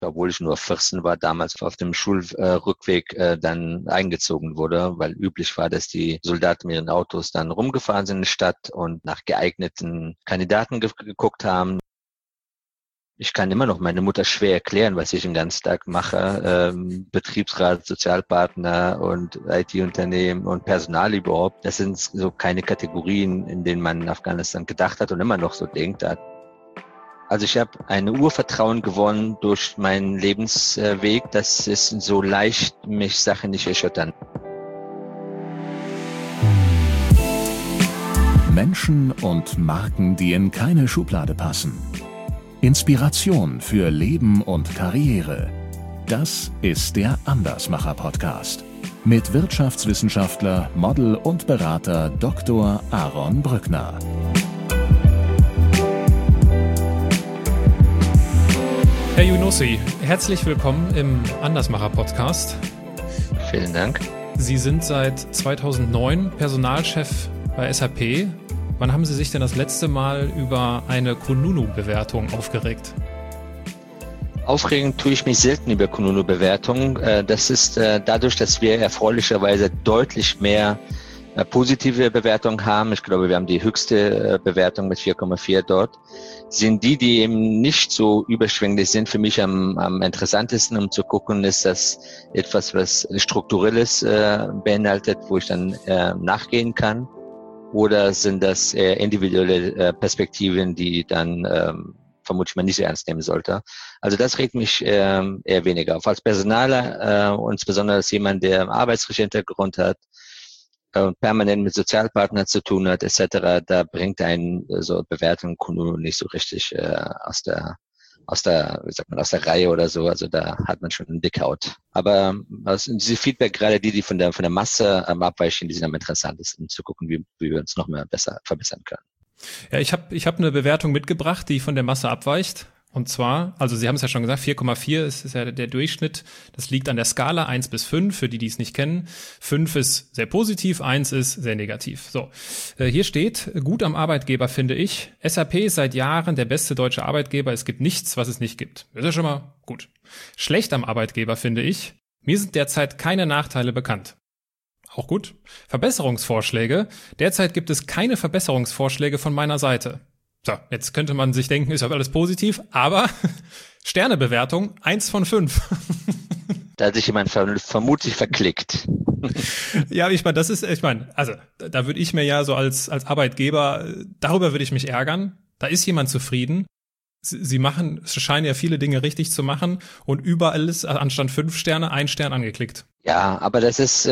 obwohl ich nur 14 war, damals auf dem Schulrückweg dann eingezogen wurde, weil üblich war, dass die Soldaten mit ihren Autos dann rumgefahren sind in die Stadt und nach geeigneten Kandidaten geguckt haben. Ich kann immer noch meine Mutter schwer erklären, was ich den ganzen Tag mache. Betriebsrat, Sozialpartner und IT-Unternehmen und Personal überhaupt. Das sind so keine Kategorien, in denen man in Afghanistan gedacht hat und immer noch so denkt. Also ich habe ein Urvertrauen gewonnen durch meinen Lebensweg. Das ist so leicht, mich Sachen nicht erschüttern. Menschen und Marken, die in keine Schublade passen. Inspiration für Leben und Karriere. Das ist der Andersmacher-Podcast. Mit Wirtschaftswissenschaftler, Model und Berater Dr. Aaron Brückner. Herr Younousi, herzlich willkommen im Andersmacher-Podcast. Vielen Dank. Sie sind seit 2009 Personalchef bei SAP. Wann haben Sie sich denn das letzte Mal über eine Kununu-Bewertung aufgeregt? Aufregend tue ich mich selten über Kununu-Bewertungen. Das ist dadurch, dass wir erfreulicherweise deutlich mehr positive Bewertungen haben. Ich glaube, wir haben die höchste Bewertung mit 4,4 dort. Sind die eben nicht so überschwänglich sind, für mich am interessantesten, um zu gucken, ist das etwas, was Strukturelles beinhaltet, wo ich dann nachgehen kann? Oder sind das individuelle Perspektiven, die dann vermutlich man nicht so ernst nehmen sollte? Also das regt mich eher weniger auf. Als Personaler, insbesondere als jemand, der einen arbeitsrechtlichen Hintergrund hat, permanent mit Sozialpartnern zu tun hat, etc., da bringt einen so Bewertung Kununu nicht so richtig aus der Reihe oder so. Also da hat man schon einen Dickhaut. Aber diese Feedback, gerade die von der Masse abweichen, die sind am interessantesten, zu gucken, wie wir uns noch mehr besser verbessern können. Ja, ich hab eine Bewertung mitgebracht, die von der Masse abweicht. Und zwar, also Sie haben es ja schon gesagt, 4,4 ist ja der Durchschnitt. Das liegt an der Skala 1 bis 5, für die es nicht kennen. 5 ist sehr positiv, 1 ist sehr negativ. So, hier steht, gut am Arbeitgeber finde ich. SAP ist seit Jahren der beste deutsche Arbeitgeber. Es gibt nichts, was es nicht gibt. Das ist ja schon mal gut. Schlecht am Arbeitgeber finde ich. Mir sind derzeit keine Nachteile bekannt. Auch gut. Verbesserungsvorschläge. Derzeit gibt es keine Verbesserungsvorschläge von meiner Seite. So, jetzt könnte man sich denken, ist ja alles positiv, aber Sternebewertung 1 von 5. Da hat sich jemand vermutlich verklickt. Ja, also da würde ich mir ja so als Arbeitgeber, darüber würde ich mich ärgern. Da ist jemand zufrieden. Sie scheinen ja viele Dinge richtig zu machen und überall ist anstatt 5 Sterne 1 Stern angeklickt. Ja, aber das ist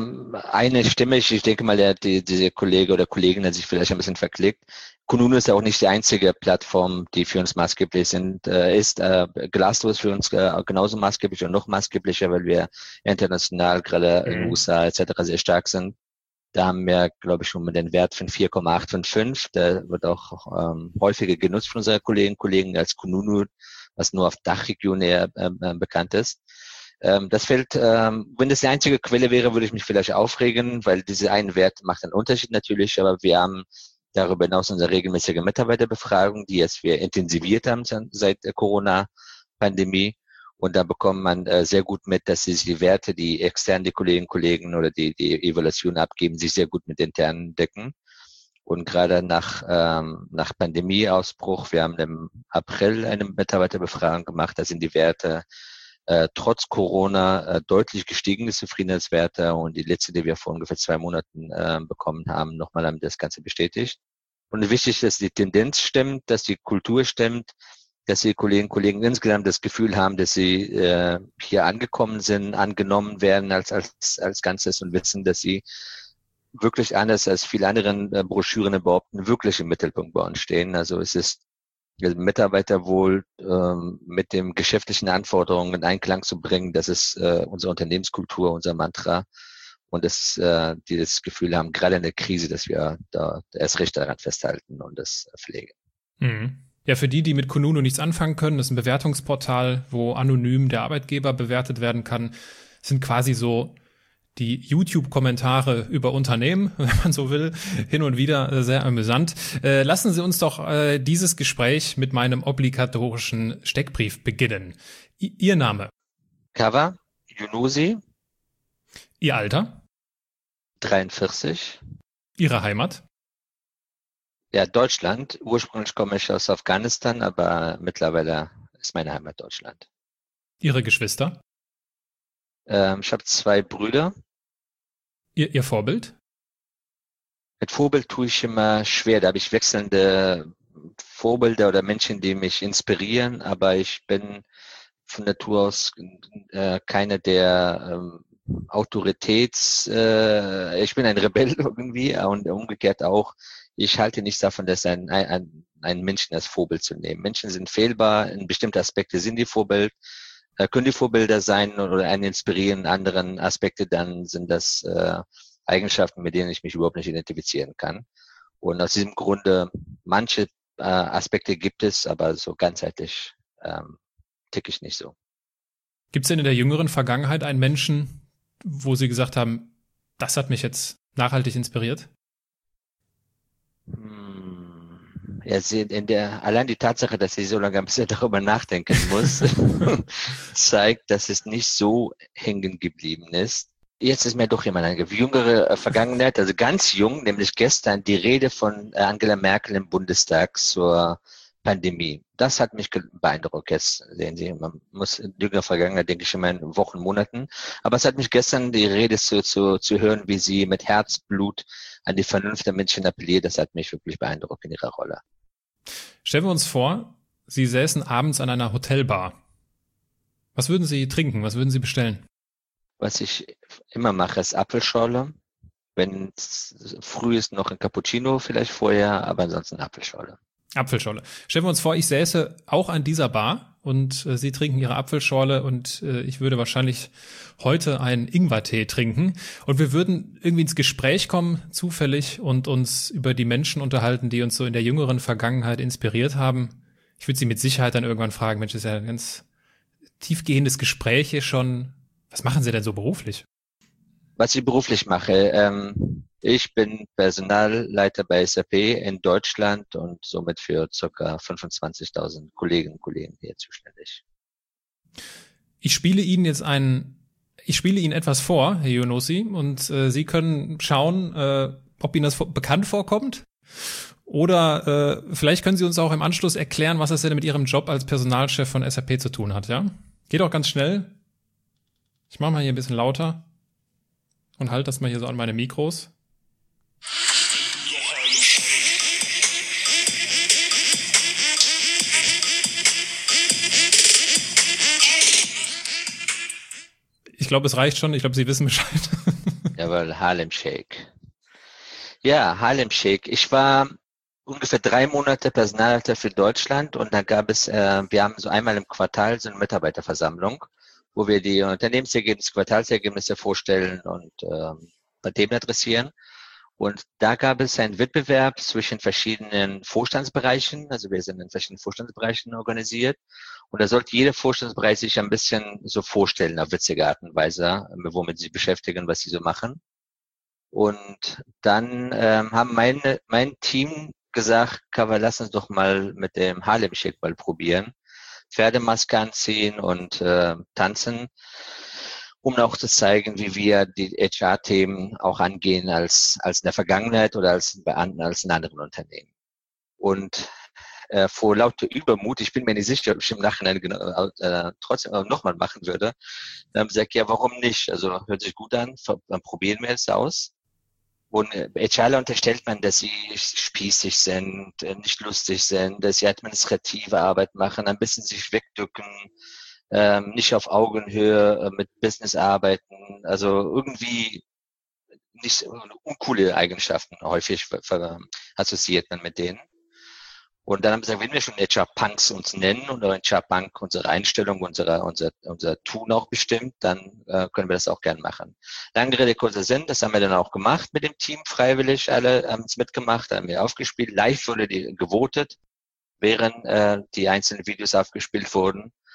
eine Stimme. Ich denke mal, diese Kollege oder Kollegin hat sich vielleicht ein bisschen verklickt. Kununu ist ja auch nicht die einzige Plattform, die für uns maßgeblich ist. Glassdoor ist für uns genauso maßgeblich und noch maßgeblicher, weil wir international, gerade in den USA etc. sehr stark sind. Da haben wir, glaube ich, schon den Wert von 4,8 von 5. Der wird auch häufiger genutzt von unseren Kolleginnen und Kollegen als Kununu, was nur auf Dachregion eher bekannt ist. Das fällt, wenn das die einzige Quelle wäre, würde ich mich vielleicht aufregen, weil diese einen Wert macht einen Unterschied natürlich, aber wir haben darüber hinaus unsere regelmäßige Mitarbeiterbefragung, die wir intensiviert haben seit der Corona-Pandemie. Und da bekommt man sehr gut mit, dass die Werte, die extern die Kolleginnen und Kollegen oder die Evaluation abgeben, sich sehr gut mit internen decken. Und gerade nach Pandemieausbruch, wir haben im April eine Mitarbeiterbefragung gemacht, da sind die Werte trotz Corona deutlich gestiegene Zufriedenheitswerte, und die letzte, die wir vor ungefähr 2 Monaten bekommen haben, nochmal haben das Ganze bestätigt. Und wichtig ist, dass die Tendenz stimmt, dass die Kultur stimmt, dass die Kolleginnen und Kollegen insgesamt das Gefühl haben, dass sie hier angekommen sind, angenommen werden als Ganzes und wissen, dass sie wirklich anders als viele anderen Broschüren behaupten, wirklich im Mittelpunkt bei uns stehen. Also es ist Mitarbeiterwohl mit den geschäftlichen Anforderungen in Einklang zu bringen, das ist unsere Unternehmenskultur, unser Mantra. Und die das Gefühl haben, gerade in der Krise, dass wir da erst recht daran festhalten und das pflegen. Mhm. Ja, für die mit Kununu nichts anfangen können, das ist ein Bewertungsportal, wo anonym der Arbeitgeber bewertet werden kann, sind quasi so die YouTube-Kommentare über Unternehmen, wenn man so will, hin und wieder sehr amüsant. Lassen Sie uns doch dieses Gespräch mit meinem obligatorischen Steckbrief beginnen. Ihr Name? Kawa Yunusi. Ihr Alter? 43. Ihre Heimat? Ja, Deutschland. Ursprünglich komme ich aus Afghanistan, aber mittlerweile ist meine Heimat Deutschland. Ihre Geschwister? Ich habe 2 Brüder. Ihr Vorbild? Mit Vorbild tue ich immer schwer. Da habe ich wechselnde Vorbilder oder Menschen, die mich inspirieren, aber ich bin von Natur aus keiner der ich bin ein Rebell irgendwie und umgekehrt auch. Ich halte nichts davon, dass einen Menschen als Vorbild zu nehmen. Menschen sind fehlbar, in bestimmten Aspekten sind die können die Vorbilder sein oder einen inspirieren, in anderen Aspekte, dann sind das Eigenschaften, mit denen ich mich überhaupt nicht identifizieren kann. Und aus diesem Grunde, manche Aspekte gibt es, aber so ganzheitlich ticke ich nicht so. Gibt es denn in der jüngeren Vergangenheit einen Menschen, wo Sie gesagt haben, das hat mich jetzt nachhaltig inspiriert? Ja, allein die Tatsache, dass ich so lange ein bisschen darüber nachdenken muss, zeigt, dass es nicht so hängen geblieben ist. Jetzt ist mir doch jemand eine jüngere Vergangenheit, also ganz jung, nämlich gestern die Rede von Angela Merkel im Bundestag zur Pandemie. Das hat mich beeindruckt. Jetzt sehen Sie, man muss in jüngerer Vergangenheit, denke ich, immer in Wochen, Monaten. Aber es hat mich gestern die Rede zu hören, wie sie mit Herzblut an die Vernunft der Menschen appelliert. Das hat mich wirklich beeindruckt in ihrer Rolle. Stellen wir uns vor, Sie säßen abends an einer Hotelbar. Was würden Sie trinken? Was würden Sie bestellen? Was ich immer mache, ist Apfelschorle. Wenn es früh ist, noch ein Cappuccino vielleicht vorher, aber ansonsten Apfelschorle. Apfelschorle. Stellen wir uns vor, ich säße auch an dieser Bar und Sie trinken Ihre Apfelschorle und ich würde wahrscheinlich heute einen Ingwertee trinken und wir würden irgendwie ins Gespräch kommen, zufällig, und uns über die Menschen unterhalten, die uns so in der jüngeren Vergangenheit inspiriert haben. Ich würde Sie mit Sicherheit dann irgendwann fragen, Mensch, das ist ja ein ganz tiefgehendes Gespräch hier schon. Was machen Sie denn so beruflich? Was ich beruflich mache, ich bin Personalleiter bei SAP in Deutschland und somit für ca. 25.000 Kolleginnen und Kollegen hier zuständig. Ich spiele Ihnen etwas vor, Herr Yunusi, und Sie können schauen, ob Ihnen das bekannt vorkommt. Oder vielleicht können Sie uns auch im Anschluss erklären, was das denn mit Ihrem Job als Personalchef von SAP zu tun hat, ja? Geht auch ganz schnell. Ich mache mal hier ein bisschen lauter und halte das mal hier so an meine Mikros. Ich glaube, es reicht schon. Ich glaube, Sie wissen Bescheid. Jawohl, Harlem Shake. Ja, Harlem Shake. Ich war ungefähr 3 Monate Personalleiter für Deutschland und da gab es, wir haben so einmal im Quartal so eine Mitarbeiterversammlung, wo wir die Unternehmensergebnisse, Quartalsergebnisse vorstellen und Themen adressieren. Und da gab es einen Wettbewerb zwischen verschiedenen Vorstandsbereichen. Also wir sind in verschiedenen Vorstandsbereichen organisiert. Und da sollte jeder Vorstandsbereich sich ein bisschen so vorstellen, auf witzige Art und Weise, womit sie beschäftigen, was sie so machen. Und dann haben mein Team gesagt, Kawa, lass uns doch mal mit dem Harlem Shake mal probieren. Pferdemaske anziehen und tanzen, um auch zu zeigen, wie wir die HR-Themen auch angehen als in der Vergangenheit oder als in anderen Unternehmen. Und vor lauter Übermut, ich bin mir nicht sicher, ob ich im Nachhinein trotzdem nochmal machen würde, dann haben sie gesagt, ja, warum nicht? Also hört sich gut an, dann probieren wir es aus. Und HRler unterstellt man, dass sie spießig sind, nicht lustig sind, dass sie administrative Arbeit machen, ein bisschen sich wegdrücken, nicht auf Augenhöhe mit Business arbeiten, also irgendwie nicht uncoole Eigenschaften häufig assoziiert man mit denen. Und dann haben wir gesagt, wenn wir schon HR-Punks uns nennen und HR-Punk unsere Einstellung, unser Tun auch bestimmt, dann können wir das auch gern machen. Lange Rede, kurzer Sinn, das haben wir dann auch gemacht mit dem Team, freiwillig, alle haben es mitgemacht, haben wir aufgespielt, live wurde die gewotet, während die einzelnen Videos aufgespielt wurden.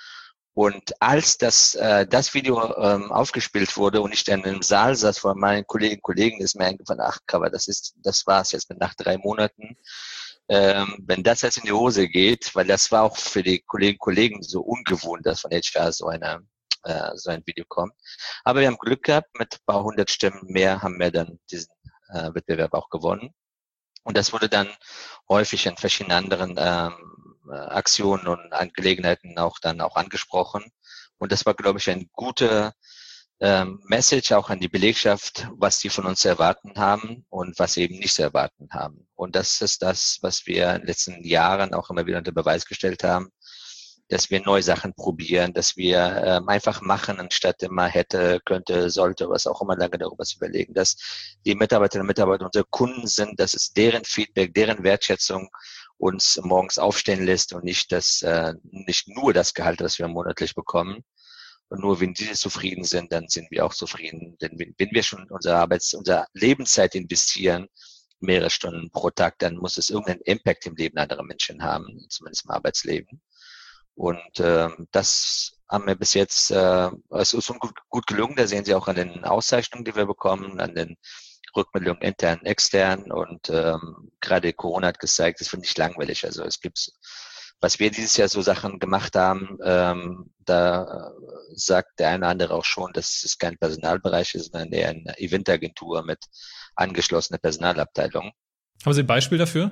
Und als das Video aufgespielt wurde und ich dann im Saal saß vor meinen Kolleginnen und Kollegen, ist mir eingefallen, ach, aber das war's jetzt nach 3 Monaten. Wenn das jetzt in die Hose geht, weil das war auch für die Kolleginnen und Kollegen so ungewohnt, dass von HR so ein Video kommt. Aber wir haben Glück gehabt, mit ein paar 100 Stimmen mehr haben wir dann diesen Wettbewerb auch gewonnen. Und das wurde dann häufig in verschiedenen anderen Aktionen und Angelegenheiten auch angesprochen. Und das war, glaube ich, ein guter Message auch an die Belegschaft, was die von uns erwarten haben und was sie eben nicht zu erwarten haben. Und das ist das, was wir in den letzten Jahren auch immer wieder unter Beweis gestellt haben, dass wir neue Sachen probieren, dass wir einfach machen, anstatt immer hätte, könnte, sollte, was auch immer lange darüber zu überlegen, dass die Mitarbeiterinnen und Mitarbeiter unsere Kunden sind, dass es deren Feedback, deren Wertschätzung uns morgens aufstehen lässt und nicht nur das Gehalt, das wir monatlich bekommen. Und nur wenn diese zufrieden sind, dann sind wir auch zufrieden. Denn wenn wir schon unsere Lebenszeit investieren, mehrere Stunden pro Tag, dann muss es irgendeinen Impact im Leben anderer Menschen haben, zumindest im Arbeitsleben. Und das haben wir bis jetzt, es ist uns gut gelungen. Da sehen Sie auch an den Auszeichnungen, die wir bekommen, an den Rückmeldungen intern, extern. Und gerade Corona hat gezeigt, es wird nicht langweilig. Also es gibt, was wir dieses Jahr so Sachen gemacht haben, da sagt der eine oder andere auch schon, dass es kein Personalbereich ist, sondern eher eine Eventagentur mit angeschlossener Personalabteilung. Haben Sie ein Beispiel dafür?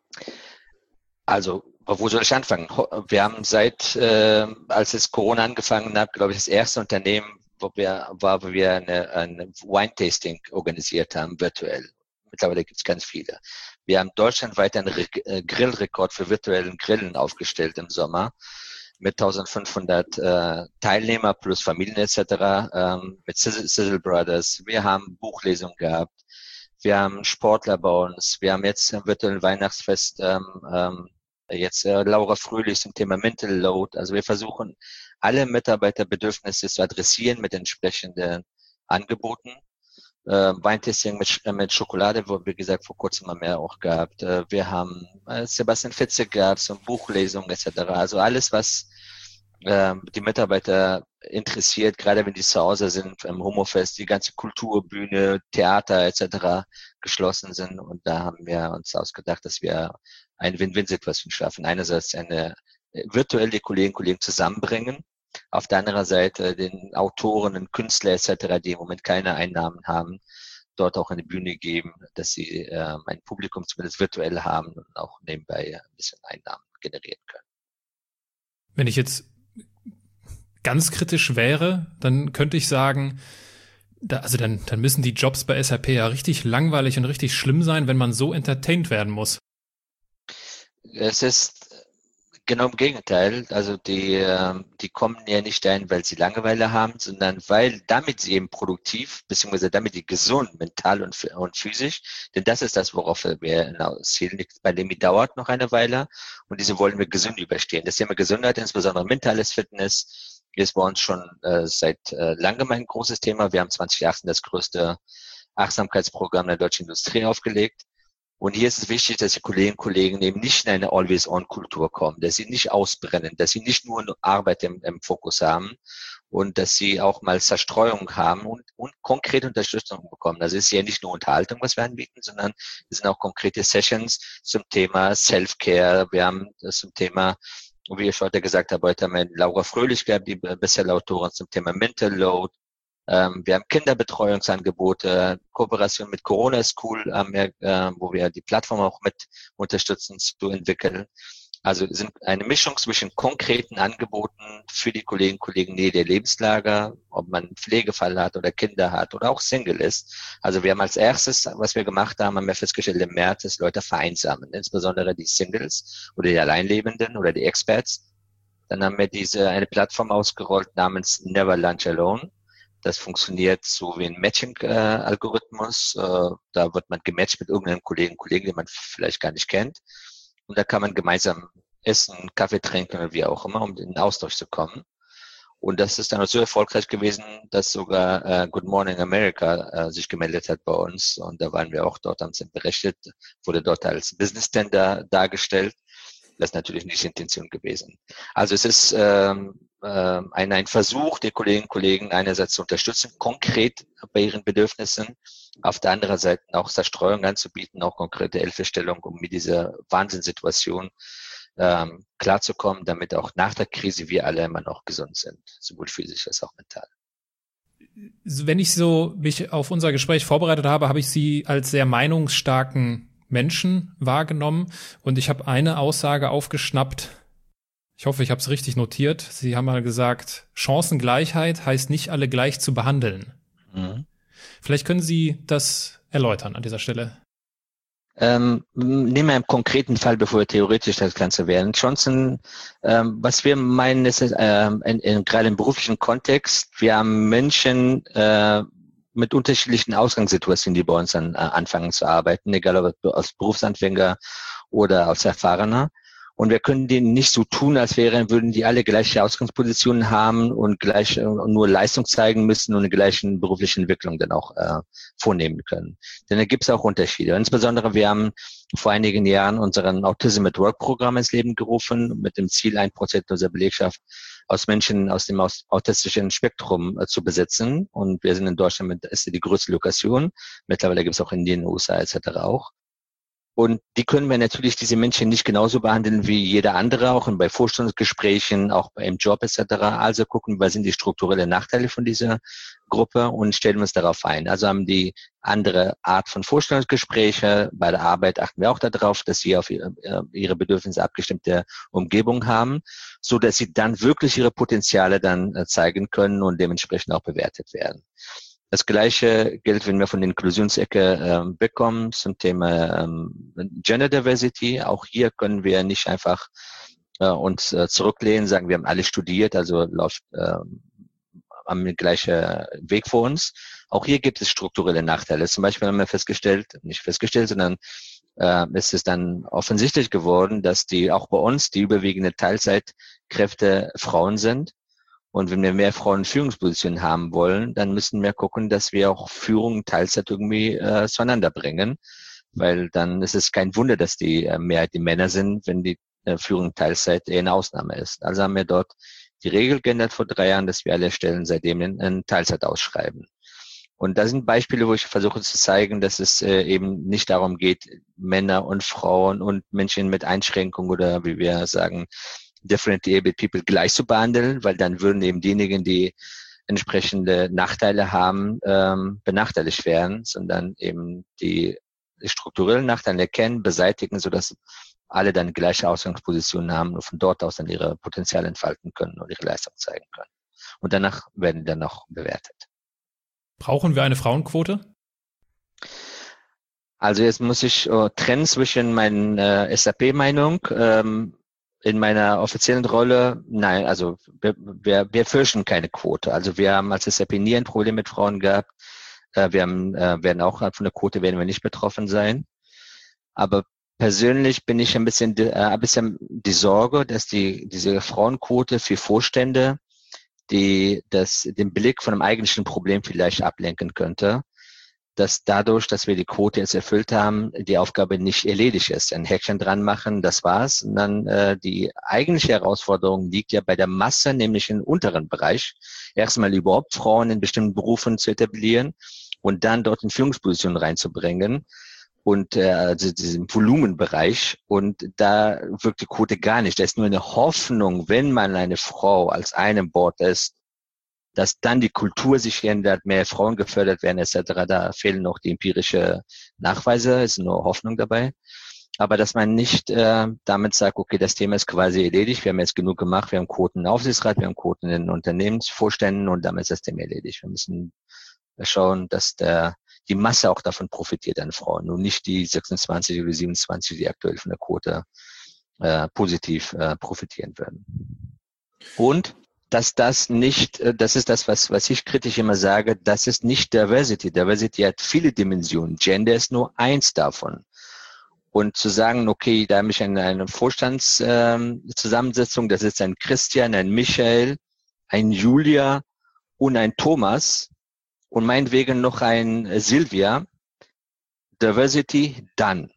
Also, wo soll ich anfangen? Wir haben als es Corona angefangen hat, glaube ich, das erste Unternehmen, wo wir eine Wine-Tasting organisiert haben, virtuell. Mittlerweile gibt es ganz viele. Wir haben deutschlandweit einen Grillrekord für virtuellen Grillen aufgestellt im Sommer mit 1500 Teilnehmer plus Familien etc. Mit Sizzle Brothers. Wir haben Buchlesungen gehabt. Wir haben Sportler bei uns. Wir haben jetzt am virtuellen Weihnachtsfest Laura Fröhlich zum Thema Mental Load. Also wir versuchen, alle Mitarbeiterbedürfnisse zu adressieren mit entsprechenden Angeboten. Weintasting mit Schokolade, wo, wie gesagt, vor kurzem mal mehr auch gehabt. Wir haben Sebastian Fitze gehabt, so Buchlesungen etc. Also alles, was die Mitarbeiter interessiert, gerade wenn die zu Hause sind, im Homofest, die ganze Kulturbühne, Theater etc. geschlossen sind. Und da haben wir uns ausgedacht, dass wir eine Win-Win-Situation schaffen. Einerseits eine virtuelle Kolleginnen und Kollegen zusammenbringen, auf der anderen Seite den Autoren und Künstler etc., die im Moment keine Einnahmen haben, dort auch eine Bühne geben, dass sie ein Publikum zumindest virtuell haben und auch nebenbei ein bisschen Einnahmen generieren können. Wenn ich jetzt ganz kritisch wäre, dann könnte ich sagen, dann müssen die Jobs bei SAP ja richtig langweilig und richtig schlimm sein, wenn man so entertained werden muss. Es ist genau im Gegenteil. Also die kommen ja nicht dahin, weil sie Langeweile haben, sondern damit sie eben produktiv, beziehungsweise damit die gesund, mental und physisch, denn das ist das, worauf wir hinauszielen. Bei Pandemie dauert noch eine Weile und diese wollen wir gesund überstehen. Das Thema Gesundheit, insbesondere mentales Fitness, ist bei uns schon seit langem ein großes Thema. Wir haben 2018 das größte Achtsamkeitsprogramm der deutschen Industrie aufgelegt. Und hier ist es wichtig, dass die Kolleginnen und Kollegen eben nicht in eine Always-on-Kultur kommen, dass sie nicht ausbrennen, dass sie nicht nur Arbeit im Fokus haben und dass sie auch mal Zerstreuung haben und konkrete Unterstützung bekommen. Das ist ja nicht nur Unterhaltung, was wir anbieten, sondern es sind auch konkrete Sessions zum Thema Self-Care. Wir haben das zum Thema, wie ich heute gesagt habe, heute haben wir Laura Fröhlich gehabt, die Bestseller-Autorin zum Thema Mental Load. Wir haben Kinderbetreuungsangebote, Kooperation mit Corona School, wo wir die Plattform auch mit unterstützen zu entwickeln. Also sind eine Mischung zwischen konkreten Angeboten für die Kolleginnen und Kollegen Nähe der Lebenslager, ob man einen Pflegefall hat oder Kinder hat oder auch Single ist. Also wir haben als erstes, was wir gemacht haben, festgestellt im März, dass Leute vereinsamen, insbesondere die Singles oder die Alleinlebenden oder die Expats. Dann haben wir eine Plattform ausgerollt namens Never Lunch Alone. Das funktioniert so wie ein Matching-Algorithmus. Da wird man gematcht mit irgendeinem Kollegen, den man vielleicht gar nicht kennt. Und da kann man gemeinsam essen, Kaffee trinken oder wie auch immer, um in den Austausch zu kommen. Und das ist dann so erfolgreich gewesen, dass sogar Good Morning America sich gemeldet hat bei uns. Und da waren wir auch dort, haben sie berichtet, wurde dort als Business Tender dargestellt. Das ist natürlich nicht die Intention gewesen. Also es ist ein Versuch der Kolleginnen und Kollegen einerseits zu unterstützen, konkret bei ihren Bedürfnissen, auf der anderen Seite auch Zerstreuung anzubieten, auch konkrete Hilfestellung, um mit dieser Wahnsinnssituation klarzukommen, damit auch nach der Krise wir alle immer noch gesund sind, sowohl physisch als auch mental. Wenn ich so mich auf unser Gespräch vorbereitet habe, habe ich Sie als sehr meinungsstarken Menschen wahrgenommen und ich habe eine Aussage aufgeschnappt. Ich hoffe, ich habe es richtig notiert. Sie haben mal gesagt, Chancengleichheit heißt nicht alle gleich zu behandeln. Mhm. Vielleicht können Sie das erläutern an dieser Stelle. Nehmen wir einen konkreten Fall, bevor wir theoretisch das Ganze werden. Chancen, was wir meinen, ist gerade im beruflichen Kontext, wir haben Menschen mit unterschiedlichen Ausgangssituationen, die bei uns dann anfangen zu arbeiten, egal ob als Berufsanfänger oder als Erfahrener. Und wir können denen nicht so tun, als würden die alle gleiche Ausgangspositionen haben und gleich nur Leistung zeigen müssen und eine gleiche berufliche Entwicklung dann auch vornehmen können. Denn da gibt es auch Unterschiede. Insbesondere wir haben vor einigen Jahren unseren Autism at Work Programm ins Leben gerufen, mit dem Ziel, 1% unserer Belegschaft aus Menschen aus dem autistischen Spektrum zu besetzen. Und wir sind in Deutschland ist die größte Lokation. Mittlerweile gibt es auch in Indien, USA etc. auch. Und die können wir natürlich, diese Menschen, nicht genauso behandeln wie jeder andere, auch bei Vorstellungsgesprächen, auch im Job etc. Also gucken, was sind die strukturellen Nachteile von dieser Gruppe und stellen uns darauf ein. Also haben die andere Art von Vorstellungsgespräche. Bei der Arbeit achten wir auch darauf, dass sie auf ihre Bedürfnisse abgestimmte Umgebung haben, so dass sie dann wirklich ihre Potenziale dann zeigen können und dementsprechend auch bewertet werden. Das Gleiche gilt, wenn wir von der Inklusionsecke wegkommen zum Thema Gender Diversity. Auch hier können wir nicht einfach uns zurücklehnen, sagen, wir haben alle studiert, also läuft am gleichen Weg vor uns. Auch hier gibt es strukturelle Nachteile. Zum Beispiel haben wir nicht festgestellt, sondern ist es dann offensichtlich geworden, dass auch bei uns die überwiegende Teilzeitkräfte Frauen sind. Und wenn wir mehr Frauen in Führungspositionen haben wollen, dann müssen wir gucken, dass wir auch Führung Teilzeit irgendwie zueinander bringen. Weil dann ist es kein Wunder, dass die Mehrheit die Männer sind, wenn die Führung Teilzeit eher eine Ausnahme ist. Also haben wir dort die Regel geändert vor 3 Jahren, dass wir alle Stellen seitdem in Teilzeit ausschreiben. Und das sind Beispiele, wo ich versuche zu zeigen, dass es eben nicht darum geht, Männer und Frauen und Menschen mit Einschränkungen oder wie wir sagen, differently abled people gleich zu behandeln, weil dann würden eben diejenigen, die entsprechende Nachteile haben, benachteiligt werden, sondern eben die strukturellen Nachteile erkennen, beseitigen, sodass alle dann gleiche Ausgangspositionen haben und von dort aus dann ihre Potenziale entfalten können und ihre Leistung zeigen können. Und danach werden die dann auch bewertet. Brauchen wir eine Frauenquote? Also jetzt muss ich trennen zwischen meiner SAP-Meinung, in meiner offiziellen Rolle, nein, also wir fürchten keine Quote. Also wir haben als SAP nie ein Problem mit Frauen gehabt. Werden auch von der Quote werden wir nicht betroffen sein. Aber persönlich bin ich ein bisschen die Sorge, dass diese Frauenquote für Vorstände, den Blick von einem eigentlichen Problem vielleicht ablenken könnte, dass dadurch, dass wir die Quote jetzt erfüllt haben, die Aufgabe nicht erledigt ist. Ein Häkchen dran machen, das war's. Und dann die eigentliche Herausforderung liegt ja bei der Masse, nämlich im unteren Bereich. Erstmal überhaupt Frauen in bestimmten Berufen zu etablieren und dann dort in Führungspositionen reinzubringen und also diesen Volumenbereich. Und da wirkt die Quote gar nicht. Da ist nur eine Hoffnung, wenn man eine Frau als einem Board ist, dass dann die Kultur sich ändert, mehr Frauen gefördert werden etc. Da fehlen noch die empirische Nachweise, ist nur Hoffnung dabei. Aber dass man nicht damit sagt, okay, das Thema ist quasi erledigt, wir haben jetzt genug gemacht, wir haben Quoten im Aufsichtsrat, wir haben Quoten in den Unternehmensvorständen und damit ist das Thema erledigt. Wir müssen schauen, dass die Masse auch davon profitiert an Frauen und nicht die 26 oder 27, die aktuell von der Quote positiv profitieren würden. Und dass das nicht, das ist das, was ich kritisch immer sage, das ist nicht Diversity. Diversity hat viele Dimensionen. Gender ist nur eins davon. Und zu sagen, okay, da habe ich eine Vorstandszusammensetzung, das ist ein Christian, ein Michael, ein Julia und ein Thomas und meinetwegen noch ein Silvia. Diversity, dann.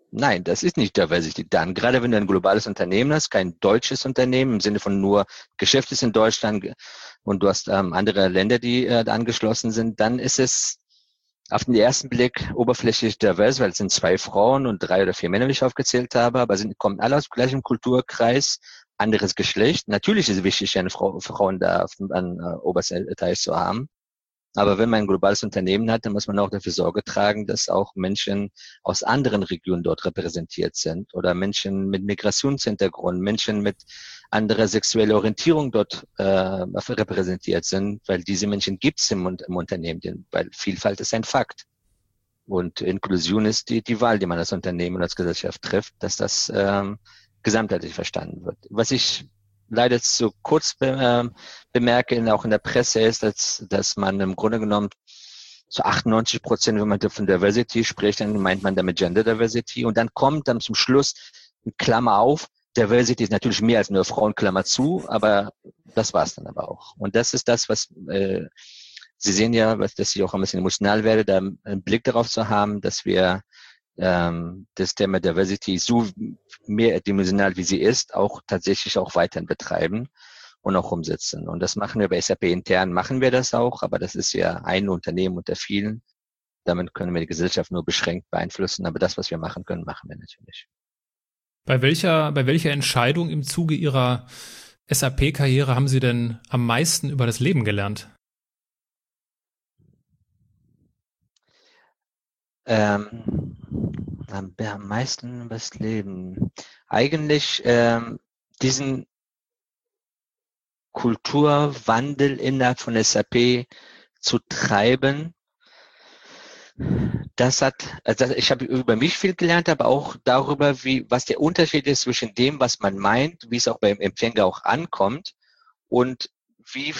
Nein, das ist nicht Diversity dann. Gerade wenn du ein globales Unternehmen hast, kein deutsches Unternehmen im Sinne von nur Geschäft ist in Deutschland und du hast andere Länder, die da angeschlossen sind, dann ist es auf den ersten Blick oberflächlich divers, weil es sind 2 Frauen und 3 oder 4 Männer, wie ich aufgezählt habe, aber kommen alle aus gleichem Kulturkreis, anderes Geschlecht. Natürlich ist es wichtig, eine Frauen da an oberster Etage zu haben. Aber wenn man ein globales Unternehmen hat, dann muss man auch dafür Sorge tragen, dass auch Menschen aus anderen Regionen dort repräsentiert sind oder Menschen mit Migrationshintergrund, Menschen mit anderer sexueller Orientierung dort repräsentiert sind, weil diese Menschen gibt es im Unternehmen, weil Vielfalt ist ein Fakt. Und Inklusion ist die Wahl, die man als Unternehmen und als Gesellschaft trifft, dass das gesamtheitlich verstanden wird. Was ich leider zu kurz bemerke, auch in der Presse ist, dass man im Grunde genommen zu 98%, wenn man von Diversity spricht, dann meint man damit Gender Diversity. Und dann kommt dann zum Schluss eine Klammer auf. Diversity ist natürlich mehr als nur Frauen, Klammer zu, aber das war's dann aber auch. Und das ist das, was Sie sehen ja, dass ich auch ein bisschen emotional werde, da einen Blick darauf zu haben, dass wir das Thema Diversity so mehrdimensional wie sie ist, auch tatsächlich auch weiterhin betreiben und auch umsetzen. Und das machen wir bei SAP intern, machen wir das auch, aber das ist ja ein Unternehmen unter vielen. Damit können wir die Gesellschaft nur beschränkt beeinflussen, aber das, was wir machen können, machen wir natürlich. Bei welcher Entscheidung im Zuge Ihrer SAP-Karriere haben Sie denn am meisten über das Leben gelernt? Am meisten über das Leben. Eigentlich diesen Kulturwandel innerhalb von SAP zu treiben. Ich habe über mich viel gelernt, aber auch darüber, was der Unterschied ist zwischen dem, was man meint, wie es auch beim Empfänger auch ankommt und wie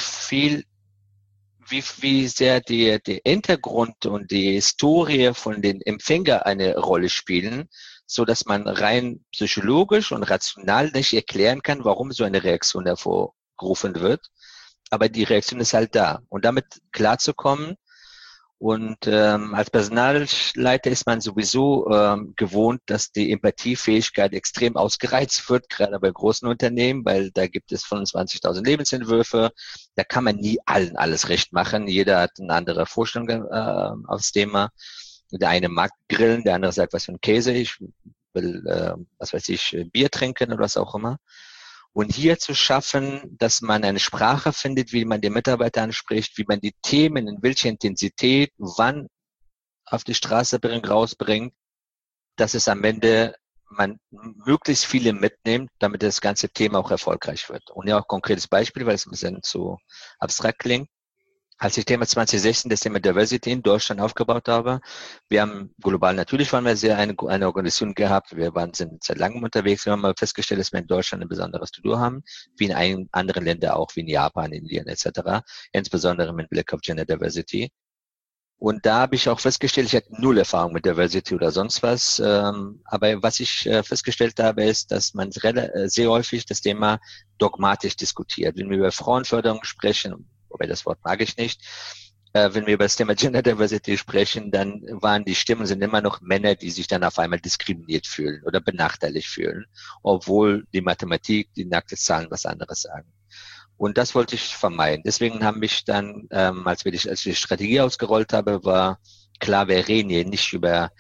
sehr der Hintergrund und die Historie von den Empfänger eine Rolle spielen, so dass man rein psychologisch und rational nicht erklären kann, warum so eine Reaktion hervorgerufen wird. Aber die Reaktion ist halt da. Und damit klarzukommen. Und als Personalleiter ist man sowieso gewohnt, dass die Empathiefähigkeit extrem ausgereizt wird, gerade bei großen Unternehmen, weil da gibt es 25.000 Lebensentwürfe. Da kann man nie allen alles recht machen. Jeder hat eine andere Vorstellung aufs Thema. Der eine mag grillen, der andere sagt, was für ein Käse, ich will, Bier trinken oder was auch immer. Und hier zu schaffen, dass man eine Sprache findet, wie man die Mitarbeiter anspricht, wie man die Themen, in welcher Intensität, wann auf die Straße rausbringt, dass es am Ende man möglichst viele mitnimmt, damit das ganze Thema auch erfolgreich wird. Und ja, auch konkretes Beispiel, weil es ein bisschen zu abstrakt klingt. Als ich Thema 2016 das Thema Diversity in Deutschland aufgebaut habe, wir haben global natürlich waren wir eine Organisation gehabt, sind seit langem unterwegs, wir haben mal festgestellt, dass wir in Deutschland ein besonderes To-Do haben, wie in anderen Ländern auch, wie in Japan, Indien etc., insbesondere mit Blick auf Gender Diversity. Und da habe ich auch festgestellt, ich hatte 0 Erfahrung mit Diversity oder sonst was, aber was ich festgestellt habe, ist, dass man sehr häufig das Thema dogmatisch diskutiert. Wenn wir über Frauenförderung sprechen, wobei das Wort mag ich nicht. Wenn wir über das Thema Gender Diversity sprechen, dann sind immer noch Männer, die sich dann auf einmal diskriminiert fühlen oder benachteiligt fühlen, obwohl die Mathematik, die nackten Zahlen was anderes sagen. Und das wollte ich vermeiden. Deswegen haben mich dann, als ich die Strategie ausgerollt habe, war klar, wir reden hier nicht über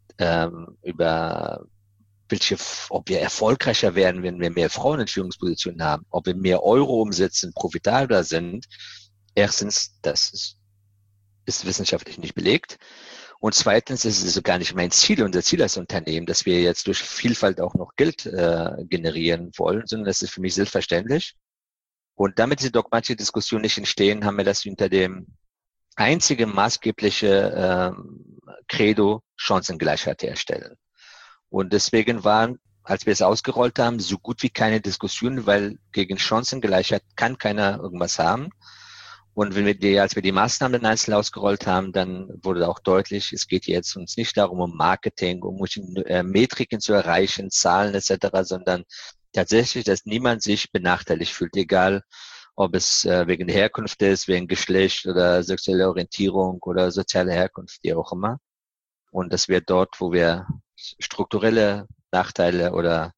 ob wir erfolgreicher werden, wenn wir mehr Frauen in Führungspositionen haben, ob wir mehr Euro umsetzen, profitabler sind. Erstens, das ist wissenschaftlich nicht belegt. Und zweitens ist es gar nicht mein Ziel, unser Ziel als Unternehmen, dass wir jetzt durch Vielfalt auch noch Geld generieren wollen, sondern das ist für mich selbstverständlich. Und damit diese dogmatische Diskussion nicht entstehen, haben wir das unter dem einzigen maßgebliche Credo Chancengleichheit herstellen. Und deswegen waren, als wir es ausgerollt haben, so gut wie keine Diskussion, weil gegen Chancengleichheit kann keiner irgendwas haben. Und als wir die Maßnahmen dann einzeln ausgerollt haben, dann wurde auch deutlich, es geht jetzt uns nicht darum, um Marketing, um Metriken zu erreichen, Zahlen etc., sondern tatsächlich, dass niemand sich benachteiligt fühlt, egal ob es wegen der Herkunft ist, wegen Geschlecht oder sexuelle Orientierung oder soziale Herkunft, wie auch immer. Und dass wir dort, wo wir strukturelle Nachteile oder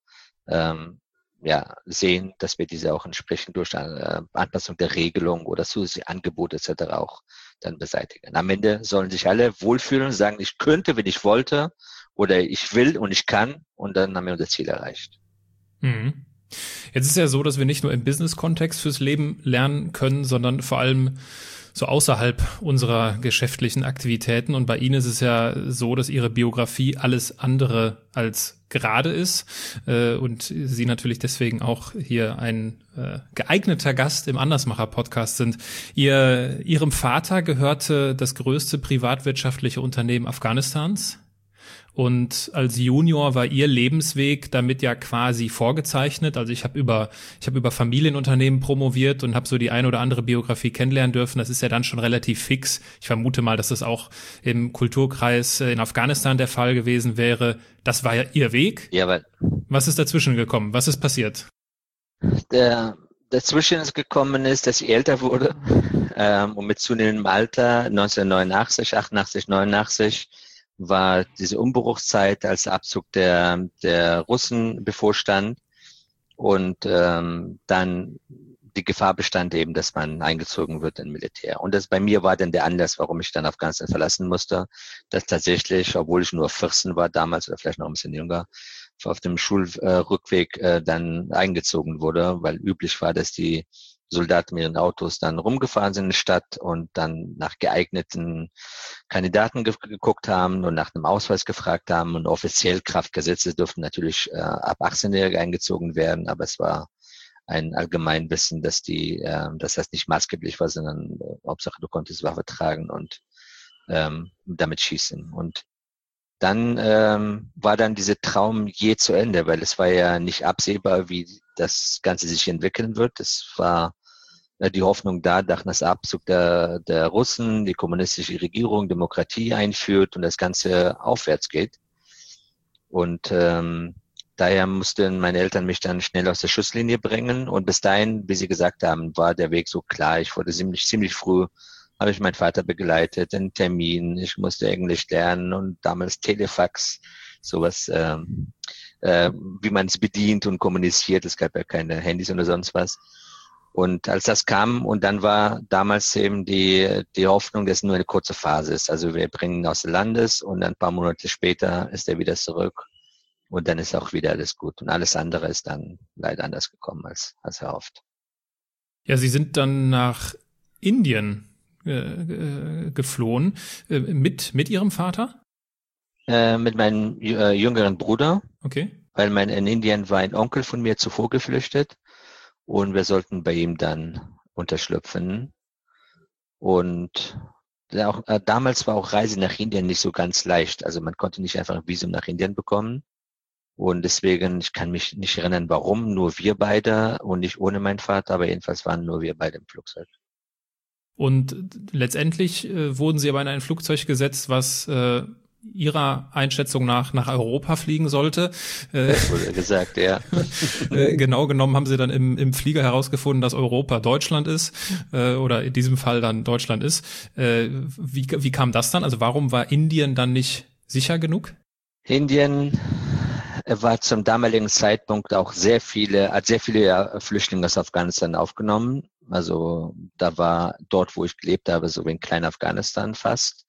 sehen, dass wir diese auch entsprechend durch Anpassung der Regelung oder zusätzliche Angebote etc. auch dann beseitigen. Am Ende sollen sich alle wohlfühlen und sagen, ich könnte, wenn ich wollte, oder ich will und ich kann, und dann haben wir unser Ziel erreicht. Mhm. Jetzt ist ja so, dass wir nicht nur im Business-Kontext fürs Leben lernen können, sondern vor allem so außerhalb unserer geschäftlichen Aktivitäten. Und bei Ihnen ist es ja so, dass Ihre Biografie alles andere als gerade ist und Sie natürlich deswegen auch hier ein geeigneter Gast im Andersmacher-Podcast sind. Ihrem Vater gehörte das größte privatwirtschaftliche Unternehmen Afghanistans. Und als Junior war Ihr Lebensweg damit ja quasi vorgezeichnet. Also ich habe über Familienunternehmen promoviert und habe so die ein oder andere Biografie kennenlernen dürfen. Das ist ja dann schon relativ fix. Ich vermute mal, dass das auch im Kulturkreis in Afghanistan der Fall gewesen wäre. Das war ja Ihr Weg. Ja, aber was ist dazwischen gekommen? Was ist passiert? Dazwischen ist gekommen ist, dass ich älter wurde und mit zunehmendem Alter 1989, 88, 89 war diese Umbruchszeit, als der Abzug der Russen bevorstand und dann die Gefahr bestand eben, dass man eingezogen wird in Militär. Und das bei mir war dann der Anlass, warum ich dann Afghanistan verlassen musste, dass tatsächlich, obwohl ich nur 14 war damals oder vielleicht noch ein bisschen jünger, auf dem Schulrückweg dann eingezogen wurde, weil üblich war, dass die Soldaten mit ihren Autos dann rumgefahren sind in die Stadt und dann nach geeigneten Kandidaten geguckt haben und nach einem Ausweis gefragt haben. Und offiziell Kraftgesetze durften natürlich ab 18-Jährige eingezogen werden, aber es war ein Allgemeinwissen, dass das nicht maßgeblich war, sondern Hauptsache du konntest Waffe tragen und damit schießen. Und dann war dann dieser Traum je zu Ende, weil es war ja nicht absehbar, wie das Ganze sich entwickeln wird. Es war die Hoffnung da, nach dem Abzug der Russen, die kommunistische Regierung Demokratie einführt und das Ganze aufwärts geht. Und daher mussten meine Eltern mich dann schnell aus der Schusslinie bringen. Und bis dahin, wie Sie gesagt haben, war der Weg so klar. Ich wurde ziemlich früh, habe ich meinen Vater begleitet, einen Termin. Ich musste Englisch lernen und damals Telefax, sowas, wie man es bedient und kommuniziert. Es gab ja keine Handys oder sonst was. Und als das kam, und dann war damals eben die Hoffnung, dass es nur eine kurze Phase ist. Also wir bringen ihn aus dem Landes und dann ein paar Monate später ist er wieder zurück und dann ist auch wieder alles gut. Und alles andere ist dann leider anders gekommen als erhofft. Ja, Sie sind dann nach Indien geflohen mit Ihrem Vater? Mit meinem jüngeren Bruder. Okay. Weil in Indien war ein Onkel von mir zuvor geflüchtet. Und wir sollten bei ihm dann unterschlüpfen. Und damals war auch Reise nach Indien nicht so ganz leicht. Also man konnte nicht einfach ein Visum nach Indien bekommen. Und deswegen, ich kann mich nicht erinnern, warum, nur wir beide und nicht ohne meinen Vater, aber jedenfalls waren nur wir beide im Flugzeug. Und letztendlich wurden Sie aber in ein Flugzeug gesetzt, was Ihrer Einschätzung nach Europa fliegen sollte. Das wurde gesagt, ja. Genau genommen haben Sie dann im Flieger herausgefunden, dass Europa Deutschland ist oder in diesem Fall dann Deutschland ist. Wie kam das dann? Also warum war Indien dann nicht sicher genug? Indien war zum damaligen Zeitpunkt auch hat sehr viele Flüchtlinge aus Afghanistan aufgenommen. Also da war dort, wo ich gelebt habe, so wie in Klein-Afghanistan fast.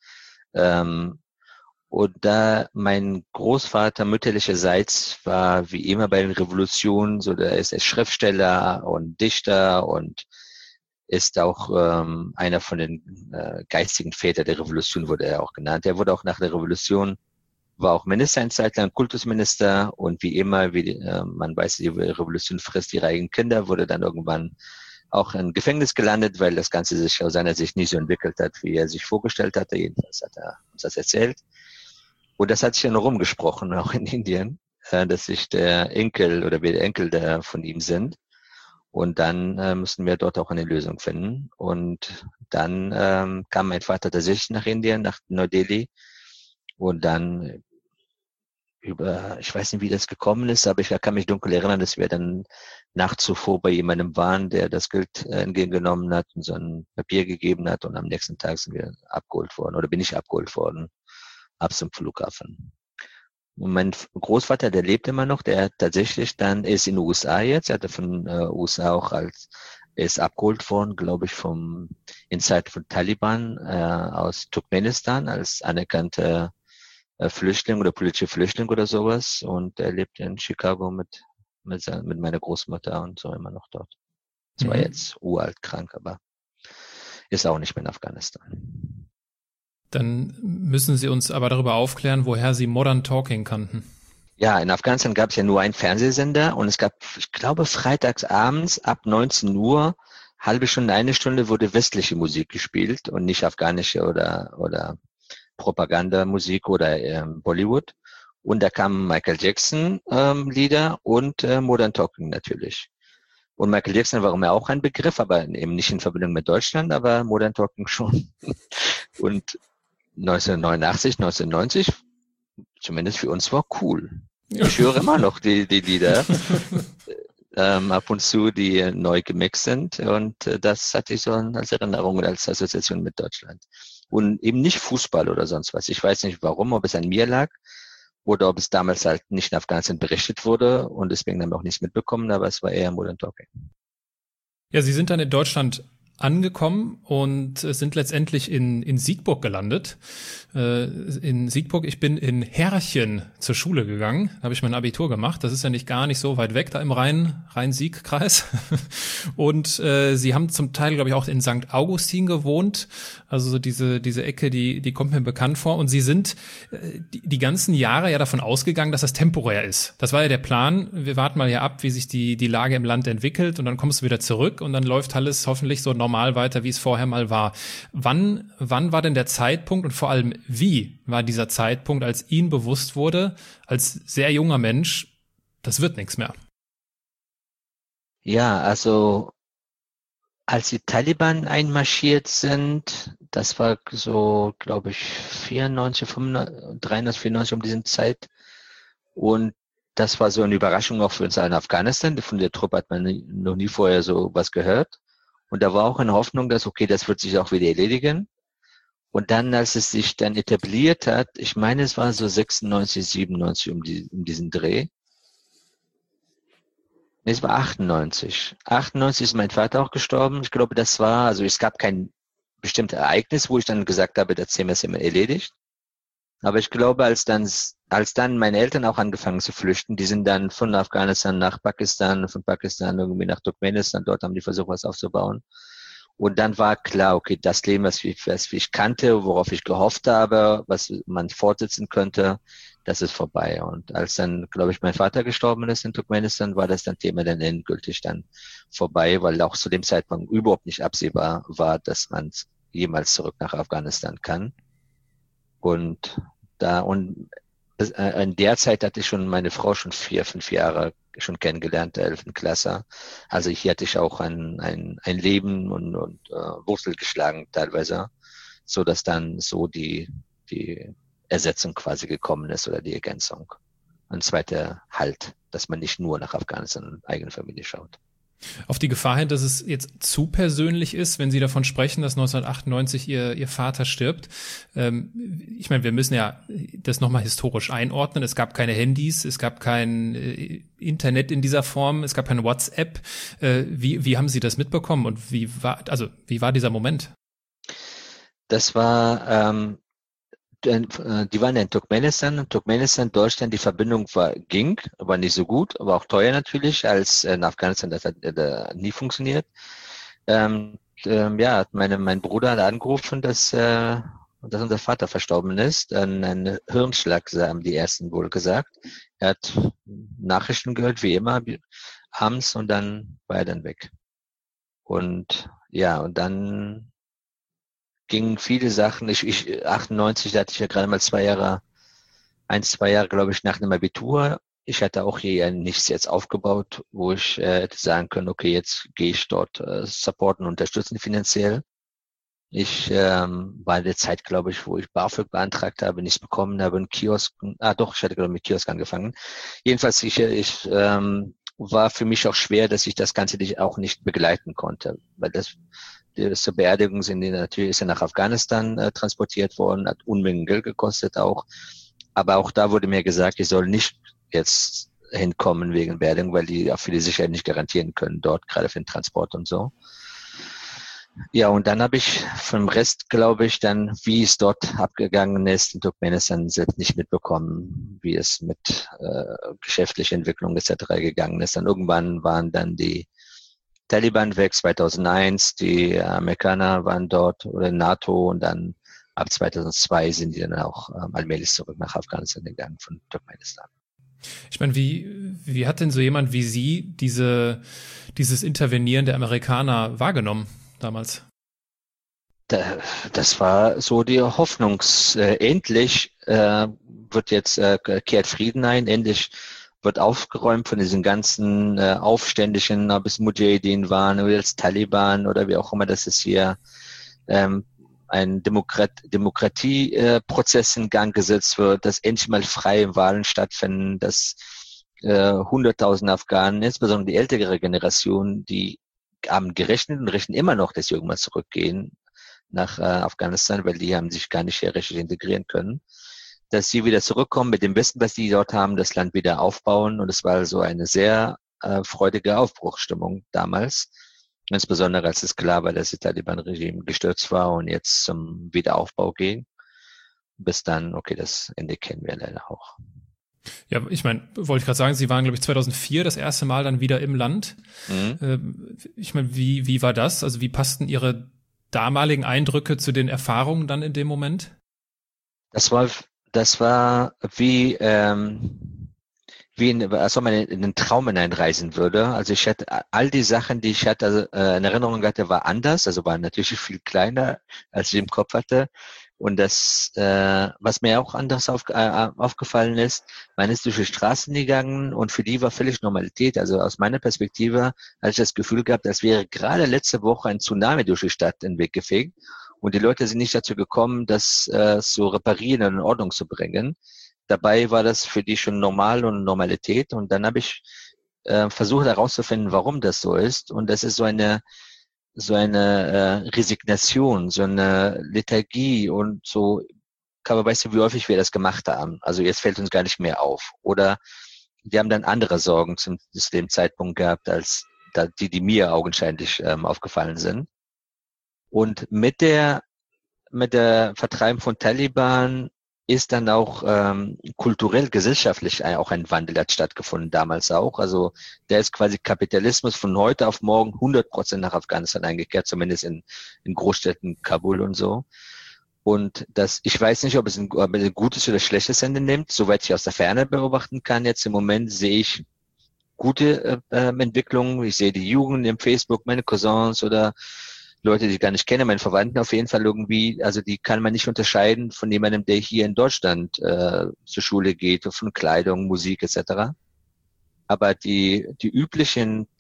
Und da mein Großvater mütterlicherseits war wie immer bei den Revolutionen, so der ist Schriftsteller und Dichter und ist auch einer von den geistigen Vätern der Revolution, wurde er auch genannt. Er wurde auch nach der Revolution, war auch Minister eine Zeit lang, Kultusminister und wie immer, man weiß, die Revolution frisst ihre eigenen Kinder, wurde dann irgendwann auch im Gefängnis gelandet, weil das Ganze sich aus seiner Sicht nicht so entwickelt hat, wie er sich vorgestellt hatte. Jedenfalls hat er uns das erzählt. Und das hat sich ja noch rumgesprochen, auch in Indien, dass sich der Enkel oder wir der Enkel von ihm sind. Und dann mussten wir dort auch eine Lösung finden. Und dann kam mein Vater tatsächlich nach Indien, nach Neu-Delhi. Und dann ich weiß nicht, wie das gekommen ist, aber ich kann mich dunkel erinnern, dass wir dann nachts zuvor bei jemandem waren, der das Geld entgegengenommen hat und so ein Papier gegeben hat. Und am nächsten Tag sind wir abgeholt worden oder bin ich abgeholt worden. Ab zum Flughafen. Und mein Großvater, der lebt immer noch, der hat tatsächlich dann, ist in den USA jetzt, er hatte von USA auch er ist abgeholt worden, glaube ich, in Zeit von Taliban aus Turkmenistan als anerkannter Flüchtling oder politischer Flüchtling oder sowas. Und er lebt in Chicago mit meiner Großmutter und so immer noch dort. Zwar jetzt uralt krank, aber ist auch nicht mehr in Afghanistan. Dann müssen Sie uns aber darüber aufklären, woher Sie Modern Talking kannten. Ja, in Afghanistan gab es ja nur einen Fernsehsender und es gab, ich glaube, freitags abends ab 19 Uhr, halbe Stunde, eine Stunde wurde westliche Musik gespielt und nicht afghanische oder Propagandamusik oder Bollywood. Und da kamen Michael Jackson Lieder und Modern Talking natürlich. Und Michael Jackson war mir auch ein Begriff, aber eben nicht in Verbindung mit Deutschland, aber Modern Talking schon. Und 1989, 1990, zumindest für uns war cool. Ich höre immer noch die Lieder, ab und zu, die neu gemixt sind. Und das hatte ich so als Erinnerung und als Assoziation mit Deutschland. Und eben nicht Fußball oder sonst was. Ich weiß nicht warum, ob es an mir lag oder ob es damals halt nicht in Afghanistan berichtet wurde und deswegen haben wir auch nichts mitbekommen, aber es war eher Modern Talking. Ja, Sie sind dann in Deutschland angekommen und sind letztendlich in Siegburg gelandet. In Siegburg, ich bin in Herrchen zur Schule gegangen, da habe ich mein Abitur gemacht. Das ist ja gar nicht so weit weg, da im Rhein-Sieg-Kreis. Und Sie haben zum Teil, glaube ich, auch in St. Augustin gewohnt. Also so diese Ecke, die kommt mir bekannt vor. Und Sie sind die ganzen Jahre ja davon ausgegangen, dass das temporär ist. Das war ja der Plan. Wir warten mal hier ab, wie sich die Lage im Land entwickelt und dann kommst du wieder zurück und dann läuft alles hoffentlich so normal weiter, wie es vorher mal war. Wann war denn der Zeitpunkt und vor allem wie war dieser Zeitpunkt, als Ihnen bewusst wurde, als sehr junger Mensch, das wird nichts mehr? Ja, also als die Taliban einmarschiert sind, das war so, glaube ich, 94, 95, 93, 94 um diesen Zeit. Und das war so eine Überraschung auch für uns in Afghanistan. Von der Truppe hat man noch nie vorher so was gehört. Und da war auch eine Hoffnung, dass, okay, das wird sich auch wieder erledigen. Und dann, als es sich dann etabliert hat, ich meine, es war so 96, 97 um diesen Dreh. Nee, es war 98. 98 ist mein Vater auch gestorben. Ich glaube, also es gab kein bestimmtes Ereignis, wo ich dann gesagt habe, das Thema ist immer erledigt. Aber ich glaube, als dann meine Eltern auch angefangen zu flüchten, die sind dann von Afghanistan nach Pakistan, von Pakistan irgendwie nach Turkmenistan, dort haben die versucht, was aufzubauen. Und dann war klar, okay, das Leben, was ich kannte, worauf ich gehofft habe, was man fortsetzen könnte, das ist vorbei. Und als dann, glaube ich, mein Vater gestorben ist in Turkmenistan, war das dann Thema dann endgültig dann vorbei, weil auch zu dem Zeitpunkt überhaupt nicht absehbar war, dass man jemals zurück nach Afghanistan kann. Und in der Zeit hatte ich schon meine Frau schon 4, 5 Jahre schon kennengelernt, der 11. Klasse. Also hier hatte ich auch ein Leben und Wurzel geschlagen teilweise, so dass dann so die Ersetzung quasi gekommen ist oder die Ergänzung. Ein zweiter Halt, dass man nicht nur nach Afghanistan und eigene Familie schaut. Auf die Gefahr hin, dass es jetzt zu persönlich ist, wenn Sie davon sprechen, dass 1998 Ihr Vater stirbt. Ich meine, wir müssen ja das nochmal historisch einordnen. Es gab keine Handys, es gab kein Internet in dieser Form, es gab keine WhatsApp. Wie haben Sie das mitbekommen und wie war dieser Moment? Das war die waren in Turkmenistan, Deutschland, die Verbindung ging, aber nicht so gut, aber auch teuer natürlich, als in Afghanistan, das hat nie funktioniert. Hat mein Bruder hat angerufen, dass unser Vater verstorben ist, ein Hirnschlag, haben die Ersten wohl gesagt. Er hat Nachrichten gehört, wie immer, abends und dann war er dann weg. Und dann gingen viele Sachen. 98, da hatte ich ja gerade mal 2 Jahre, glaube ich, nach dem Abitur. Ich hatte auch hier nichts jetzt aufgebaut, wo ich hätte sagen können, okay, jetzt gehe ich dort supporten, unterstützen finanziell. Ich war in der Zeit, glaube ich, wo ich BAföG beantragt habe, nichts bekommen habe, einen Kiosk. Ich hatte glaube ich mit Kiosk angefangen. Jedenfalls, ich war für mich auch schwer, dass ich das Ganze auch nicht begleiten konnte, weil zur Beerdigung ist er nach Afghanistan transportiert worden, hat Unmengen Geld gekostet auch. Aber auch da wurde mir gesagt, ich soll nicht jetzt hinkommen wegen Beerdigung, weil die auch für die Sicherheit nicht garantieren können dort, gerade für den Transport und so. Ja, und dann habe ich vom Rest, glaube ich, dann, wie es dort abgegangen ist, in Turkmenistan selbst nicht mitbekommen, wie es mit geschäftlicher Entwicklung etc. gegangen ist. Dann irgendwann waren dann die Taliban weg, 2001, die Amerikaner waren dort oder NATO und dann ab 2002 sind die dann auch allmählich zurück nach Afghanistan gegangen von Turkmenistan. Ich meine, wie hat denn so jemand wie Sie dieses Intervenieren der Amerikaner wahrgenommen damals? Das war so die Hoffnung. Endlich wird jetzt kehrt Frieden ein, endlich wird aufgeräumt von diesen ganzen Aufständischen, ob es Mujahideen waren oder jetzt Taliban oder wie auch immer, dass es hier ein Demokratieprozess in Gang gesetzt wird, dass endlich mal freie Wahlen stattfinden, dass Hunderttausende Afghanen, insbesondere die ältere Generation, die haben gerechnet und rechnen immer noch, dass sie irgendwann zurückgehen nach Afghanistan, weil die haben sich gar nicht hier richtig integrieren können, dass sie wieder zurückkommen mit dem Wissen, was sie dort haben, das Land wieder aufbauen. Und es war also eine sehr freudige Aufbruchsstimmung damals, insbesondere als es klar war, dass das Taliban-Regime gestürzt war und jetzt zum Wiederaufbau ging. Bis dann, okay, das Ende kennen wir leider auch. Ja, ich meine, wollte ich gerade sagen, Sie waren, glaube ich, 2004 das erste Mal dann wieder im Land. Ich meine, wie war das? Also wie passten Ihre damaligen Eindrücke zu den Erfahrungen dann in dem Moment? Das war wie als ob man in einen Traum hineinreisen würde. Also ich hatte all die Sachen, die ich hatte, in Erinnerung hatte, war anders. Also war natürlich viel kleiner, als ich im Kopf hatte. Und das, was mir auch anders aufgefallen ist, man ist durch die Straßen gegangen und für die war völlig Normalität. Also aus meiner Perspektive hatte ich das Gefühl gehabt, als wäre gerade letzte Woche ein Tsunami durch die Stadt den Weg gefegt. Und die Leute sind nicht dazu gekommen, das zu reparieren und in Ordnung zu bringen. Dabei war das für die schon normal und Normalität. Und dann habe ich versucht herauszufinden, warum das so ist. Und das ist so eine Resignation, so eine Lethargie und so, weißt du, wie häufig wir das gemacht haben. Also jetzt fällt uns gar nicht mehr auf. Oder wir haben dann andere Sorgen zu dem Zeitpunkt gehabt, als die mir augenscheinlich aufgefallen sind. Und mit der Vertreibung von Taliban ist dann auch kulturell, gesellschaftlich auch ein Wandel hat stattgefunden, damals auch. Also der ist quasi Kapitalismus von heute auf morgen 100% nach Afghanistan eingekehrt, zumindest in Großstädten, Kabul und so. Und ich weiß nicht, ob es ein gutes oder schlechtes Ende nimmt, soweit ich aus der Ferne beobachten kann. Jetzt im Moment sehe ich gute Entwicklungen. Ich sehe die Jugend im Facebook, meine Cousins oder Leute, die ich gar nicht kenne, meine Verwandten auf jeden Fall irgendwie, also die kann man nicht unterscheiden von jemandem, der hier in Deutschland zur Schule geht, von Kleidung, Musik etc. Aber die üblichen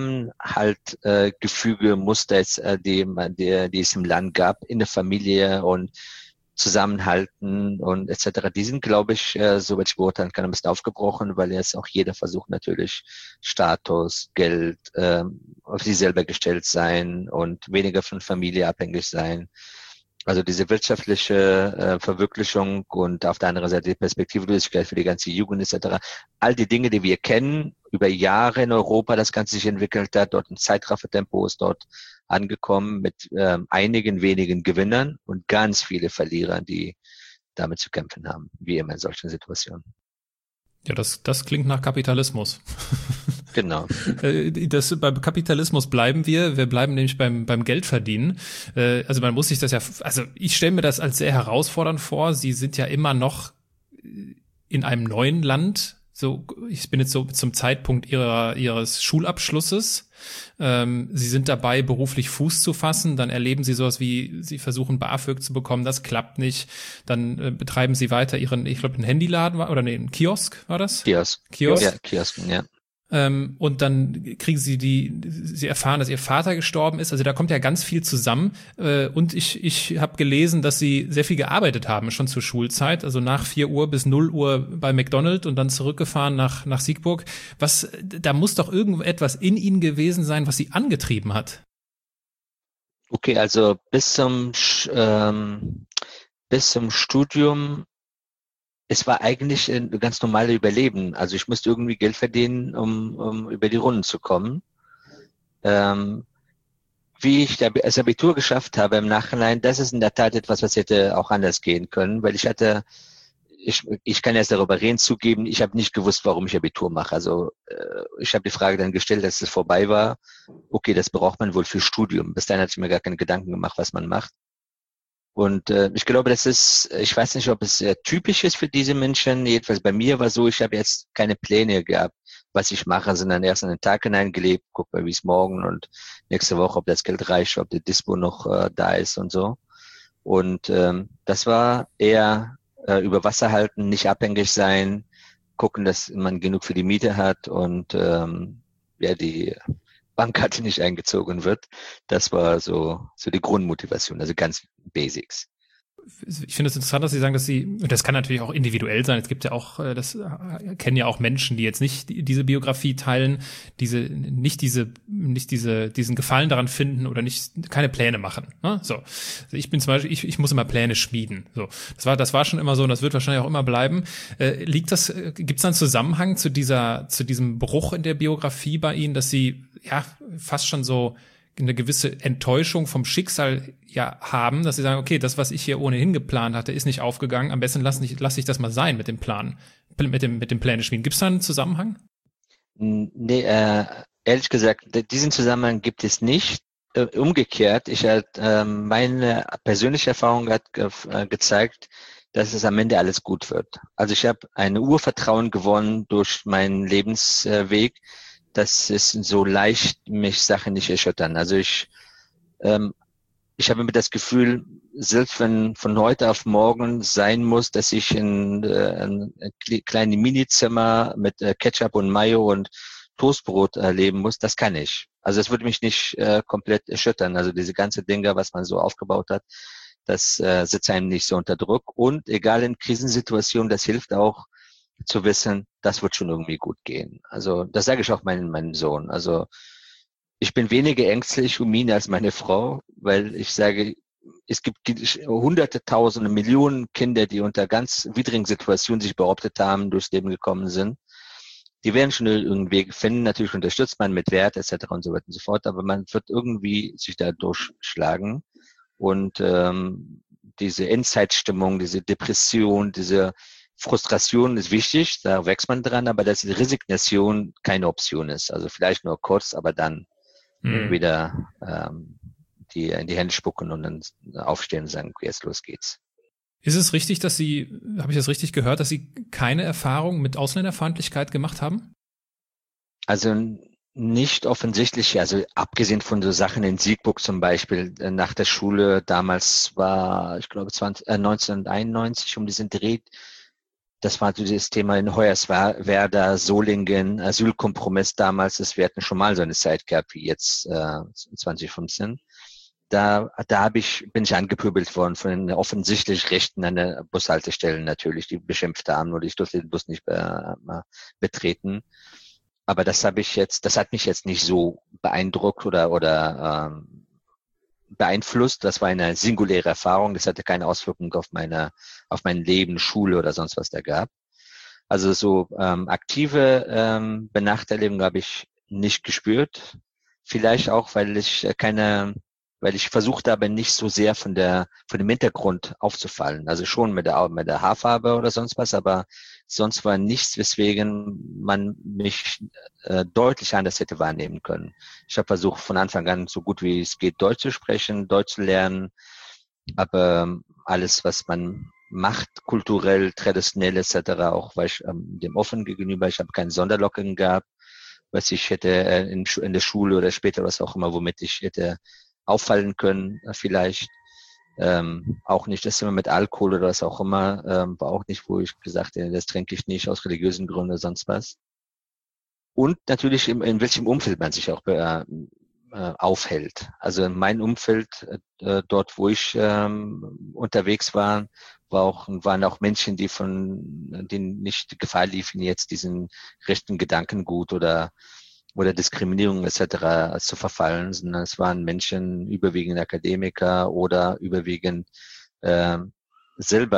Zusammenhaltgefüge, Muster, die es im Land gab, in der Familie und Zusammenhalten und etc., die sind, glaube ich, soweit ich beurteilen kann, ein bisschen aufgebrochen, weil jetzt auch jeder versucht natürlich Status, Geld, auf sich selber gestellt sein und weniger von Familie abhängig sein. Also diese wirtschaftliche Verwirklichung und auf der anderen Seite die Perspektivlosigkeit für die ganze Jugend etc. All die Dinge, die wir kennen, über Jahre in Europa das Ganze sich entwickelt hat, dort ein Zeitraffertempo ist dort angekommen mit einigen wenigen Gewinnern und ganz viele Verlierern, die damit zu kämpfen haben, wie immer in solchen Situationen. Ja, das klingt nach Kapitalismus. Genau. Beim Kapitalismus bleiben wir. Wir bleiben nämlich beim Geldverdienen. Also man muss sich das also ich stelle mir das als sehr herausfordernd vor. Sie sind ja immer noch in einem neuen Land. So, ich bin jetzt so zum Zeitpunkt ihres Schulabschlusses. Sie sind dabei, beruflich Fuß zu fassen. Dann erleben Sie sowas wie, Sie versuchen BAföG zu bekommen. Das klappt nicht. Dann betreiben Sie weiter ich glaube, einen Handyladen einen Kiosk war das? Kiosk. Ja, Kiosk, ja. Und dann kriegen Sie erfahren, dass Ihr Vater gestorben ist. Also da kommt ja ganz viel zusammen. Und ich habe gelesen, dass Sie sehr viel gearbeitet haben, schon zur Schulzeit. Also nach 4 Uhr bis 0 Uhr bei McDonald's und dann zurückgefahren nach Siegburg. Da muss doch irgendetwas in Ihnen gewesen sein, was Sie angetrieben hat. Okay, also bis zum Studium es war eigentlich ein ganz normales Überleben. Also ich musste irgendwie Geld verdienen, um über die Runden zu kommen. Ähm, Wie ich das Abitur geschafft habe im Nachhinein, das ist in der Tat etwas, was hätte auch anders gehen können, weil ich kann jetzt darüber reden, zugeben, ich habe nicht gewusst, warum ich Abitur mache. Also ich habe die Frage dann gestellt, dass es vorbei war. Okay, das braucht man wohl für Studium. Bis dahin hatte ich mir gar keine Gedanken gemacht, was man macht. Und ich glaube, ich weiß nicht, ob es typisch ist für diese Menschen. Jedenfalls bei mir war so, ich habe jetzt keine Pläne gehabt, was ich mache, sondern erst in den Tag hineingelebt, guck mal, wie es morgen und nächste Woche, ob das Geld reicht, ob der Dispo noch da ist und so. Und das war eher über Wasser halten, nicht abhängig sein, gucken, dass man genug für die Miete hat und die Bankkarte nicht eingezogen wird. Das war so die Grundmotivation, also ganz Basics. Ich finde es interessant, dass Sie sagen, das kann natürlich auch individuell sein. Es gibt ja auch, kennen ja auch Menschen, die jetzt nicht diese Biografie teilen, diesen Gefallen daran finden oder keine Pläne machen. Ne? So. Also ich bin zum Beispiel, ich muss immer Pläne schmieden. So. Das war schon immer so und das wird wahrscheinlich auch immer bleiben. Gibt es da einen Zusammenhang zu diesem Bruch in der Biografie bei Ihnen, dass Sie, ja, fast schon so eine gewisse Enttäuschung vom Schicksal ja haben, dass sie sagen, okay, das, was ich hier ohnehin geplant hatte, ist nicht aufgegangen. Am besten lasse ich das mal sein mit dem Plan, mit dem Pläne schmieden. Gibt es da einen Zusammenhang? Nee, ehrlich gesagt, diesen Zusammenhang gibt es nicht. Umgekehrt, meine persönliche Erfahrung hat gezeigt, dass es am Ende alles gut wird. Also ich habe ein Urvertrauen gewonnen durch meinen Lebensweg. Das ist so leicht, mich Sachen nicht erschüttern. Also ich habe immer das Gefühl, selbst wenn von heute auf morgen sein muss, dass ich in ein kleines Minizimmer mit Ketchup und Mayo und Toastbrot leben muss, das kann ich. Also es würde mich nicht komplett erschüttern. Also diese ganze Dinge, was man so aufgebaut hat, das setzt einem nicht so unter Druck. Und egal in Krisensituationen, das hilft auch, zu wissen, das wird schon irgendwie gut gehen. Also das sage ich auch meinem Sohn. Also ich bin weniger ängstlich um ihn als meine Frau, weil ich sage, es gibt hunderte, tausende, Millionen Kinder, die unter ganz widrigen Situationen sich behauptet haben, durchs Leben gekommen sind. Die werden schon irgendwie Wege finden. Natürlich unterstützt man mit Wert etc. und so weiter und so fort, aber man wird irgendwie sich da durchschlagen. Und diese Endzeitstimmung, diese Depression, diese Frustration ist wichtig, da wächst man dran, aber dass die Resignation keine Option ist. Also vielleicht nur kurz, aber dann wieder die in die Hände spucken und dann aufstehen und sagen, okay, jetzt los geht's. Ist es richtig, habe ich das richtig gehört, dass Sie keine Erfahrung mit Ausländerfeindlichkeit gemacht haben? Also nicht offensichtlich, also abgesehen von so Sachen in Siegburg zum Beispiel, nach der Schule, damals war, ich glaube, 1991 um diesen Dreh. Das war dieses Thema in Hoyerswerda, Solingen, Asylkompromiss damals. Wir hatten schon mal so eine Zeit gehabt wie jetzt 2015. Da bin ich angepöbelt worden von den offensichtlich Rechten an der Bushaltestellen natürlich, die beschimpft haben oder ich durfte den Bus nicht betreten. Aber das hat mich jetzt nicht so beeindruckt oder beeinflusst. Das war eine singuläre Erfahrung. Das hatte keine Auswirkung auf mein Leben, Schule oder sonst was da gab. Also so aktive Benachteiligung habe ich nicht gespürt. Vielleicht auch, weil ich versucht habe, nicht so sehr von dem Hintergrund aufzufallen. Also schon mit der Haarfarbe oder sonst was, aber sonst war nichts, weswegen man mich deutlich anders hätte wahrnehmen können. Ich habe versucht, von Anfang an so gut wie es geht, Deutsch zu sprechen, Deutsch zu lernen, aber alles, was man macht, kulturell, traditionell etc., auch war ich dem offen gegenüber. Ich habe keinen Sonderlocken gehabt, was ich hätte in der Schule oder später, was auch immer, womit ich hätte auffallen können, vielleicht. Auch nicht das immer mit Alkohol oder was auch immer, war auch nicht, wo ich gesagt hätte, das trinke ich nicht aus religiösen Gründen oder sonst was. Und natürlich in welchem Umfeld man sich auch aufhält. Also in meinem Umfeld, dort wo ich unterwegs war, waren auch Menschen, denen nicht Gefahr liefen, jetzt diesen rechten Gedankengut oder Diskriminierung etc. zu verfallen, sondern es waren Menschen, überwiegend Akademiker oder überwiegend selber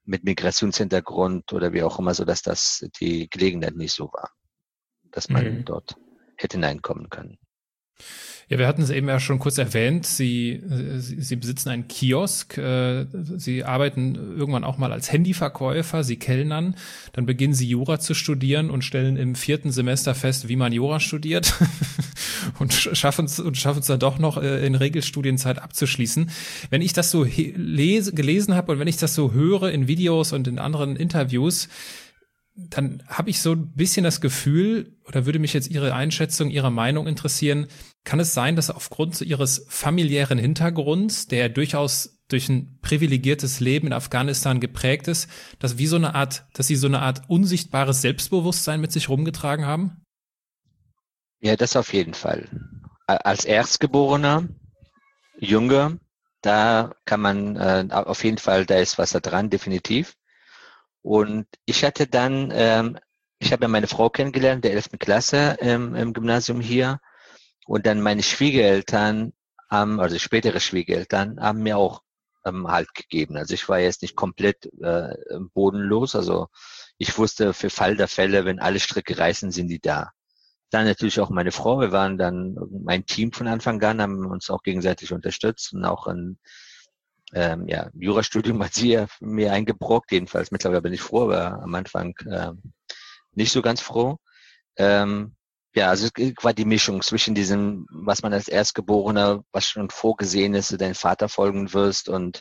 mit Migrationshintergrund oder wie auch immer, so dass das die Gelegenheit nicht so war, dass man dort hätte hineinkommen können. Ja, wir hatten es eben ja schon kurz erwähnt. Sie besitzen einen Kiosk. Sie arbeiten irgendwann auch mal als Handyverkäufer. Sie kellnern. Dann beginnen Sie Jura zu studieren und stellen im 4. Semester fest, wie man Jura studiert und schaffen es dann doch noch in Regelstudienzeit abzuschließen. Wenn ich das so gelesen habe und wenn ich das so höre in Videos und in anderen Interviews, dann habe ich so ein bisschen das Gefühl, oder würde mich jetzt Ihre Einschätzung, Ihre Meinung interessieren, kann es sein, dass aufgrund Ihres familiären Hintergrunds, der durchaus durch ein privilegiertes Leben in Afghanistan geprägt ist, dass Sie so eine Art unsichtbares Selbstbewusstsein mit sich rumgetragen haben? Ja, das auf jeden Fall. Als Erstgeborener, Jünger, da kann man auf jeden Fall, da ist was da dran, definitiv. Und ich hatte dann, ich habe ja meine Frau kennengelernt, der 11. Klasse im Gymnasium hier. Und dann meine Schwiegereltern, also spätere Schwiegereltern, haben mir auch Halt gegeben. Also ich war jetzt nicht komplett bodenlos. Also ich wusste für Fall der Fälle, wenn alle Stricke reißen, sind die da. Dann natürlich auch meine Frau. Wir waren dann mein Team von Anfang an, haben uns auch gegenseitig unterstützt und auch Jurastudium hat sie ja mir eingebrockt, jedenfalls mittlerweile bin ich froh, aber am Anfang nicht so ganz froh. Also es war die Mischung zwischen diesem, was man als Erstgeborener, was schon vorgesehen ist, du deinen Vater folgen wirst und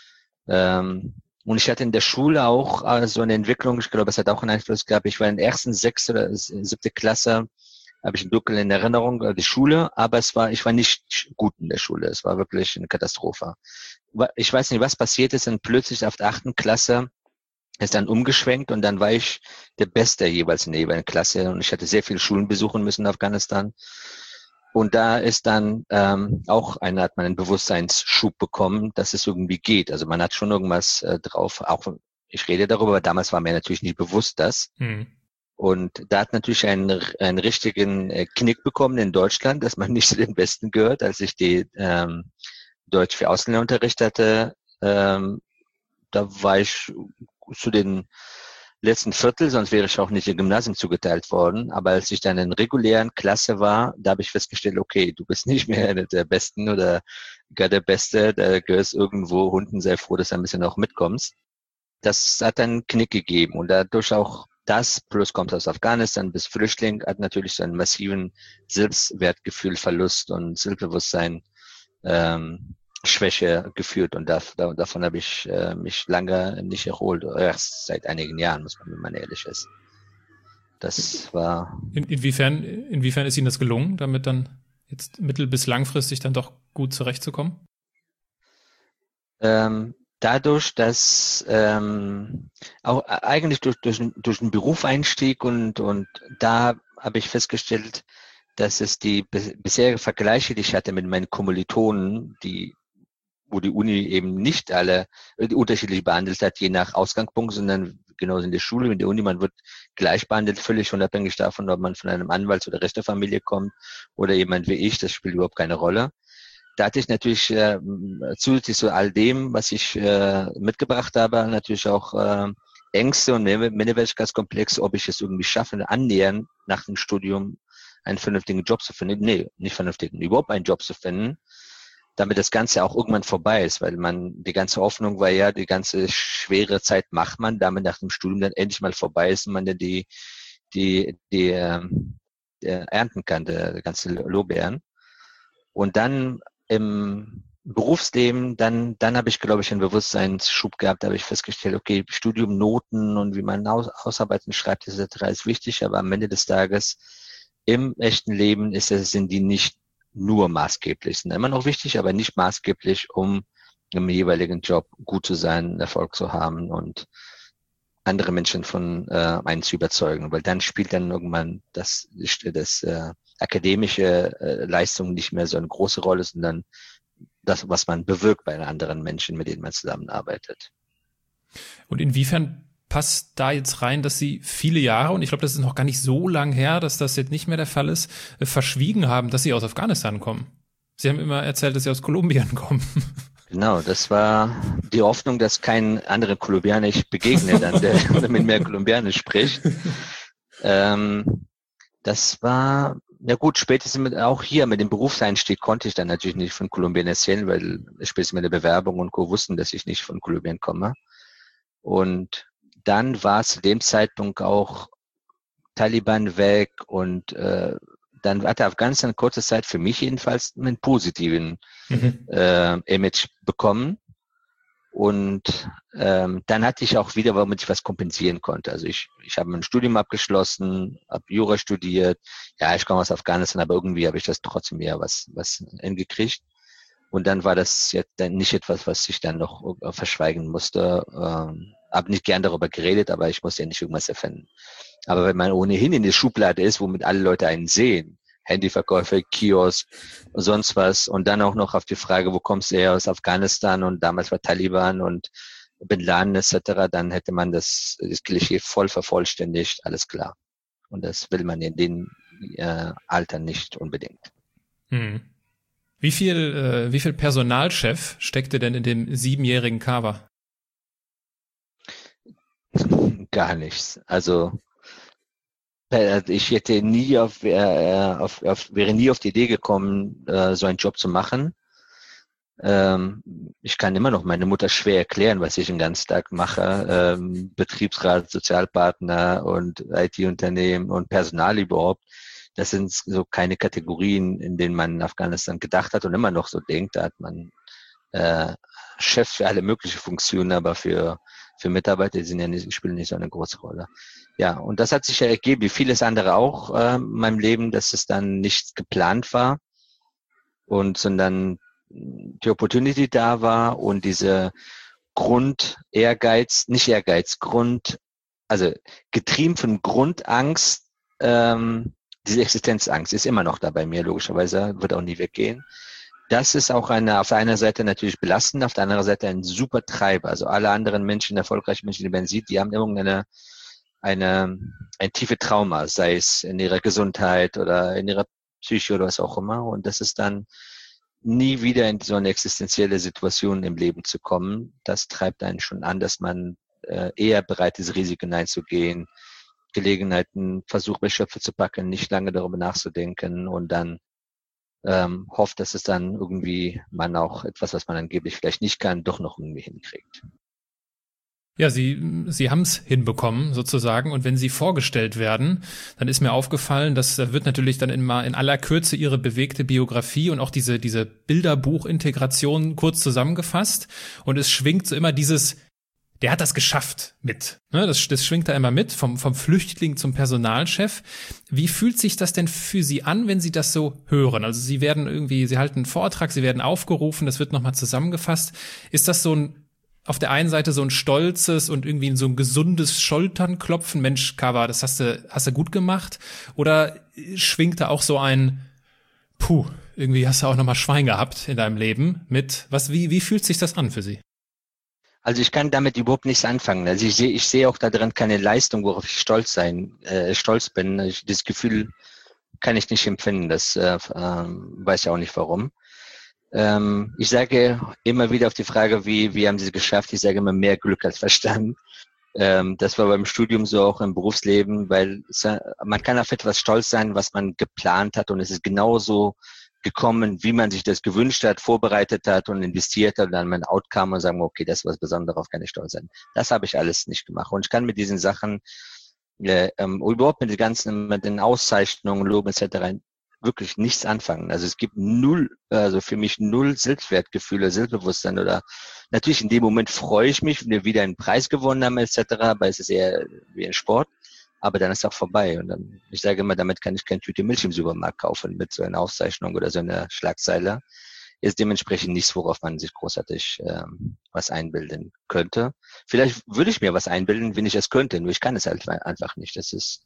ich hatte in der Schule auch so eine Entwicklung, ich glaube, es hat auch einen Einfluss gehabt, ich war in der ersten 6. oder 7. Klasse, habe ich dunkel in Erinnerung, die Schule, aber ich war nicht gut in der Schule, es war wirklich eine Katastrophe. Ich weiß nicht, was passiert ist, und plötzlich auf der 8. Klasse ist dann umgeschwenkt und dann war ich der Beste jeweils in der jeweiligen Klasse und ich hatte sehr viele Schulen besuchen müssen in Afghanistan. Und da ist dann hat man einen Bewusstseinsschub bekommen, dass es irgendwie geht. Also man hat schon irgendwas drauf, auch ich rede darüber, aber damals war mir natürlich nicht bewusst das. Und da hat natürlich einen richtigen Knick bekommen in Deutschland, dass man nicht zu den Besten gehört, als ich die Deutsch für Ausländer unterrichtete. Da war ich zu den letzten Viertel, sonst wäre ich auch nicht im Gymnasium zugeteilt worden. Aber als ich dann in regulären Klasse war, da habe ich festgestellt, okay, du bist nicht mehr einer der Besten oder gar der Beste, da gehörst irgendwo unten, sei froh, dass du ein bisschen auch mitkommst. Das hat einen Knick gegeben und dadurch auch das, plus kommt aus Afghanistan, bis Flüchtling, hat natürlich so einen massiven Selbstwertgefühlverlust und Selbstbewusstsein Schwäche geführt und davon habe ich mich lange nicht erholt, erst seit einigen Jahren, muss man, wenn man ehrlich ist. Das war... Inwiefern ist Ihnen das gelungen, damit dann jetzt mittel- bis langfristig dann doch gut zurechtzukommen? Dadurch, dass auch eigentlich durch einen Berufseinstieg und da habe ich festgestellt, dass es die bisherigen Vergleiche, die ich hatte mit meinen Kommilitonen, wo die Uni eben nicht alle unterschiedlich behandelt hat, je nach Ausgangspunkt, sondern genauso in der Schule, in der Uni, man wird gleich behandelt, völlig unabhängig davon, ob man von einem Anwalts- oder Richterfamilie kommt oder jemand wie ich, das spielt überhaupt keine Rolle. Da hatte ich natürlich zusätzlich zu all dem, was ich mitgebracht habe, natürlich auch Ängste und Minderwertigkeitskomplexe, ob ich es irgendwie schaffe, annähernd nach dem Studium einen vernünftigen Job zu finden. Nee, nicht vernünftigen, überhaupt einen Job zu finden, damit das Ganze auch irgendwann vorbei ist, weil die ganze Hoffnung war ja, die ganze schwere Zeit macht man, damit nach dem Studium dann endlich mal vorbei ist und man dann die ernten kann, der ganze Lorbeeren. Und dann im Berufsleben, dann habe ich, glaube ich, einen Bewusstseinsschub gehabt, da habe ich festgestellt, okay, Studium, Noten und wie man Ausarbeiten schreibt, etc. ist wichtig, aber am Ende des Tages im echten Leben sind die nicht nur maßgeblich, sind immer noch wichtig, aber nicht maßgeblich, um im jeweiligen Job gut zu sein, Erfolg zu haben und andere Menschen von einen zu überzeugen, weil dann spielt dann irgendwann das akademische Leistung nicht mehr so eine große Rolle, sondern das, was man bewirkt bei anderen Menschen, mit denen man zusammenarbeitet. Und inwiefern passt da jetzt rein, dass Sie viele Jahre, und ich glaube, das ist noch gar nicht so lang her, dass das jetzt nicht mehr der Fall ist, verschwiegen haben, dass Sie aus Afghanistan kommen? Sie haben immer erzählt, dass Sie aus Kolumbien kommen. Genau, das war die Hoffnung, dass kein anderer Kolumbianer ich begegne, dann der mit mir Kolumbianisch spricht. Das war, ja gut, spätestens auch hier mit dem Berufseinstieg konnte ich dann natürlich nicht von Kolumbien erzählen, weil spätestens mit der Bewerbung und Co. wussten, dass ich nicht von Kolumbien komme. Und dann war es zu dem Zeitpunkt auch Taliban weg und dann hatte Afghanistan kurze Zeit für mich jedenfalls einen positiven Image bekommen. Und dann hatte ich auch wieder, womit ich was kompensieren konnte. Also ich habe mein Studium abgeschlossen, habe Jura studiert. Ja, ich komme aus Afghanistan, aber irgendwie habe ich das trotzdem eher was hingekriegt. Und dann war das jetzt dann nicht etwas, was ich dann noch verschweigen musste. Habe nicht gern darüber geredet, aber ich musste ja nicht irgendwas erfinden. Aber wenn man ohnehin in der Schublade ist, womit alle Leute einen sehen, Handyverkäufer, Kiosk und sonst was, und dann auch noch auf die Frage, wo kommst du her, aus Afghanistan, und damals war Taliban und Bin Laden etc., dann hätte man das Klischee voll vervollständigt, alles klar. Und das will man in dem Alter nicht unbedingt. Wie viel Personalchef steckte denn in dem 7-jährigen Kawa? Gar nichts. Also ich hätte nie wäre nie auf die Idee gekommen, so einen Job zu machen. Ich kann immer noch meine Mutter schwer erklären, was ich den ganzen Tag mache. Betriebsrat, Sozialpartner und IT-Unternehmen und Personal überhaupt. Das sind so keine Kategorien, in denen man in Afghanistan gedacht hat und immer noch so denkt. Da hat man Chef für alle möglichen Funktionen, aber für Mitarbeiter, die sind ja nicht, spielen nicht so eine große Rolle. Ja, und das hat sich ja ergeben, wie vieles andere auch in meinem Leben, dass es dann nicht geplant war sondern die Opportunity da war und diese also getrieben von Grundangst, diese Existenzangst ist immer noch da bei mir, logischerweise, wird auch nie weggehen. Das ist auch auf der einen Seite natürlich belastend, auf der anderen Seite ein super Treiber. Also alle anderen Menschen, erfolgreiche Menschen, die man sieht, die haben irgendeine ein tiefe Trauma, sei es in ihrer Gesundheit oder in ihrer Psyche oder was auch immer. Und das ist dann nie wieder in so eine existenzielle Situation im Leben zu kommen. Das treibt einen schon an, dass man eher bereit ist, Risiken einzugehen, Gelegenheiten versucht, bei Schöpfe zu packen, nicht lange darüber nachzudenken und dann hofft, dass es dann irgendwie man auch etwas, was man angeblich vielleicht nicht kann, doch noch irgendwie hinkriegt. Ja, Sie haben es hinbekommen sozusagen, und wenn Sie vorgestellt werden, dann ist mir aufgefallen, dass da wird natürlich dann in aller Kürze Ihre bewegte Biografie und auch diese Bilderbuch-Integration kurz zusammengefasst, und es schwingt so immer dieses, der hat das geschafft mit. Ne, das schwingt da immer mit, vom Flüchtling zum Personalchef. Wie fühlt sich das denn für Sie an, wenn Sie das so hören? Also Sie halten einen Vortrag, Sie werden aufgerufen, das wird nochmal zusammengefasst. Ist das auf der einen Seite so ein stolzes und irgendwie so ein gesundes Schulternklopfen? Mensch, Kawa, das hast du gut gemacht? Oder schwingt da auch so ein, irgendwie hast du auch nochmal Schwein gehabt in deinem Leben mit, wie fühlt sich das an für Sie? Also ich kann damit überhaupt nichts anfangen. Also ich sehe auch da drin keine Leistung, worauf ich stolz bin. Das Gefühl kann ich nicht empfinden. Das weiß ich auch nicht warum. Ich sage immer wieder auf die Frage, wie haben Sie es geschafft? Ich sage immer mehr Glück als Verstand. Das war beim Studium so, auch im Berufsleben, weil man kann auf etwas stolz sein, was man geplant hat, und es ist genauso gekommen, wie man sich das gewünscht hat, vorbereitet hat und investiert hat, und dann mein Outcome und sagen, okay, das ist was Besonderes, darauf kann ich stolz sein. Das habe ich alles nicht gemacht. Und ich kann mit diesen Sachen, überhaupt mit den Auszeichnungen, Lob etc. wirklich nichts anfangen. Also es gibt für mich null Selbstwertgefühle, Selbstbewusstsein, oder natürlich in dem Moment freue ich mich, wenn wir wieder einen Preis gewonnen haben etc., aber es ist eher wie ein Sport. Aber dann ist auch vorbei. Und dann, ich sage immer, damit kann ich keine Tüte Milch im Supermarkt kaufen mit so einer Auszeichnung oder so einer Schlagzeile. Ist dementsprechend nichts, worauf man sich großartig was einbilden könnte. Vielleicht würde ich mir was einbilden, wenn ich es könnte, nur ich kann es halt einfach nicht. Das ist,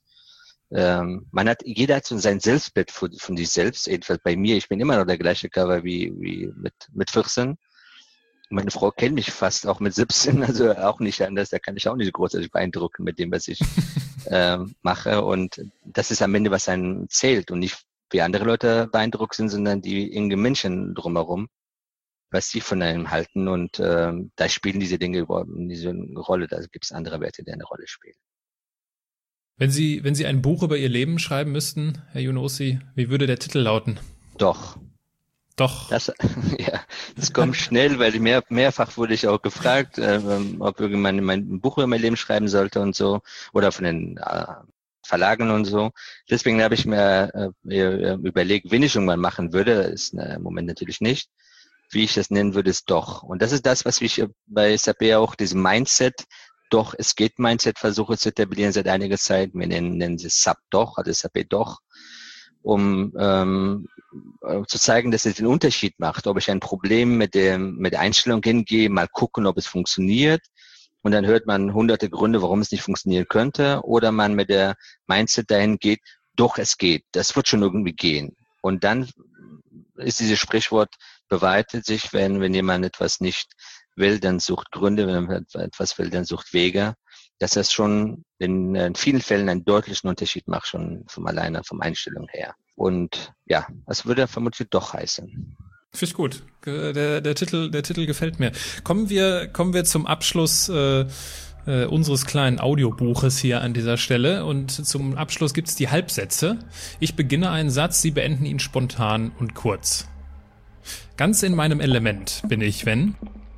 jeder hat so sein Selbstbild von sich selbst. Jedenfalls bei mir, ich bin immer noch der gleiche Cover wie mit 14. Meine Frau kennt mich fast auch mit 17, also auch nicht anders. Da kann ich auch nicht großartig beeindrucken mit dem, was ich mache. Und das ist am Ende, was einen zählt, und nicht wie andere Leute beeindruckt sind, sondern die engen Menschen drumherum. was sie von einem halten. Und da spielen diese Dinge überhaupt diese Rolle. Da gibt es andere Werte, die eine Rolle spielen. Wenn Sie ein Buch über Ihr Leben schreiben müssten, Herr Younossi, wie würde der Titel lauten? Doch. Das kommt schnell, weil mehrfach wurde ich auch gefragt, ob irgendjemand mein Buch über mein Leben schreiben sollte und so, oder von den Verlagen und so. Deswegen habe ich mir überlegt, wenn ich irgendwann machen würde, ist im Moment natürlich nicht, wie ich das nennen würde, ist doch. Und das ist das, was ich bei SAP auch, diesem Mindset, doch, es geht Mindset, versuche zu etablieren seit einiger Zeit. Wir nennen sie SAP doch, also SAP doch, um zu zeigen, dass es den Unterschied macht, ob ich ein Problem mit der Einstellung hingehe, mal gucken, ob es funktioniert. Und dann hört man hunderte Gründe, warum es nicht funktionieren könnte. Oder man mit der Mindset dahin geht, doch, es geht. Das wird schon irgendwie gehen. Und dann ist dieses Sprichwort, bewahrheitet sich, wenn jemand etwas nicht will, dann sucht Gründe, wenn man etwas will, dann sucht Wege. Dass das schon in vielen Fällen einen deutlichen Unterschied macht, schon vom Einstellung her. Und ja, das würde vermutlich doch heißen. Finde ich gut. Der Titel gefällt mir. Kommen wir zum Abschluss unseres kleinen Audiobuches hier an dieser Stelle. Und zum Abschluss gibt's die Halbsätze. Ich beginne einen Satz, Sie beenden ihn spontan und kurz. Ganz in meinem Element bin ich, wenn?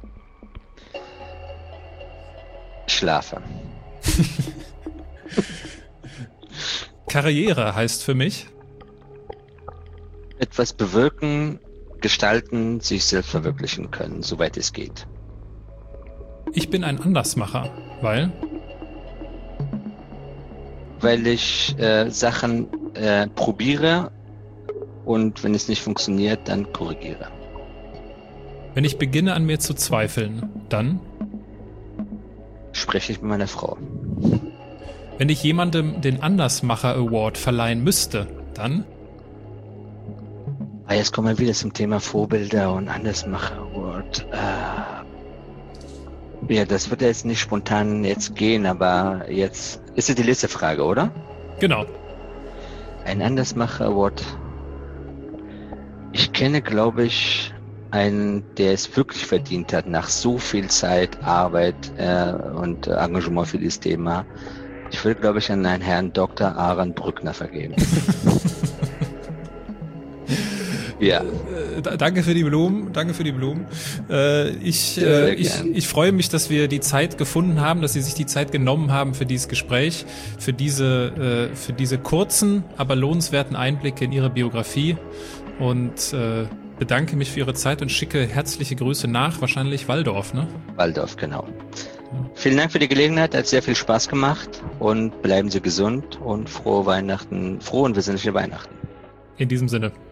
Schlafe. Karriere heißt für mich? Etwas bewirken, gestalten, sich selbst verwirklichen können, soweit es geht. Ich bin ein Andersmacher, weil? Weil ich Sachen probiere und wenn es nicht funktioniert, dann korrigiere. Wenn ich beginne an mir zu zweifeln, dann? Spreche ich mit meiner Frau. Wenn ich jemandem den Andersmacher Award verleihen müsste, dann? Jetzt kommen wir wieder zum Thema Vorbilder und Andersmacher Award. Ja, das wird jetzt nicht spontan jetzt gehen, aber jetzt ist es die letzte Frage, oder? Genau. Ein Andersmacher Award. Ich kenne, glaube ich, einen, der es wirklich verdient hat, nach so viel Zeit, Arbeit und Engagement für dieses Thema. Ich würde, glaube ich, an einen Herrn Dr. Aaron Brückner vergeben. Ja. Danke für die Blumen. Ich freue mich, dass wir die Zeit gefunden haben, dass Sie sich die Zeit genommen haben für dieses Gespräch, für diese kurzen, aber lohnenswerten Einblicke in Ihre Biografie und bedanke mich für Ihre Zeit und schicke herzliche Grüße nach, wahrscheinlich Walldorf, ne? Walldorf, genau. Vielen Dank für die Gelegenheit, hat sehr viel Spaß gemacht und bleiben Sie gesund und frohe Weihnachten, frohe und besinnliche Weihnachten. In diesem Sinne.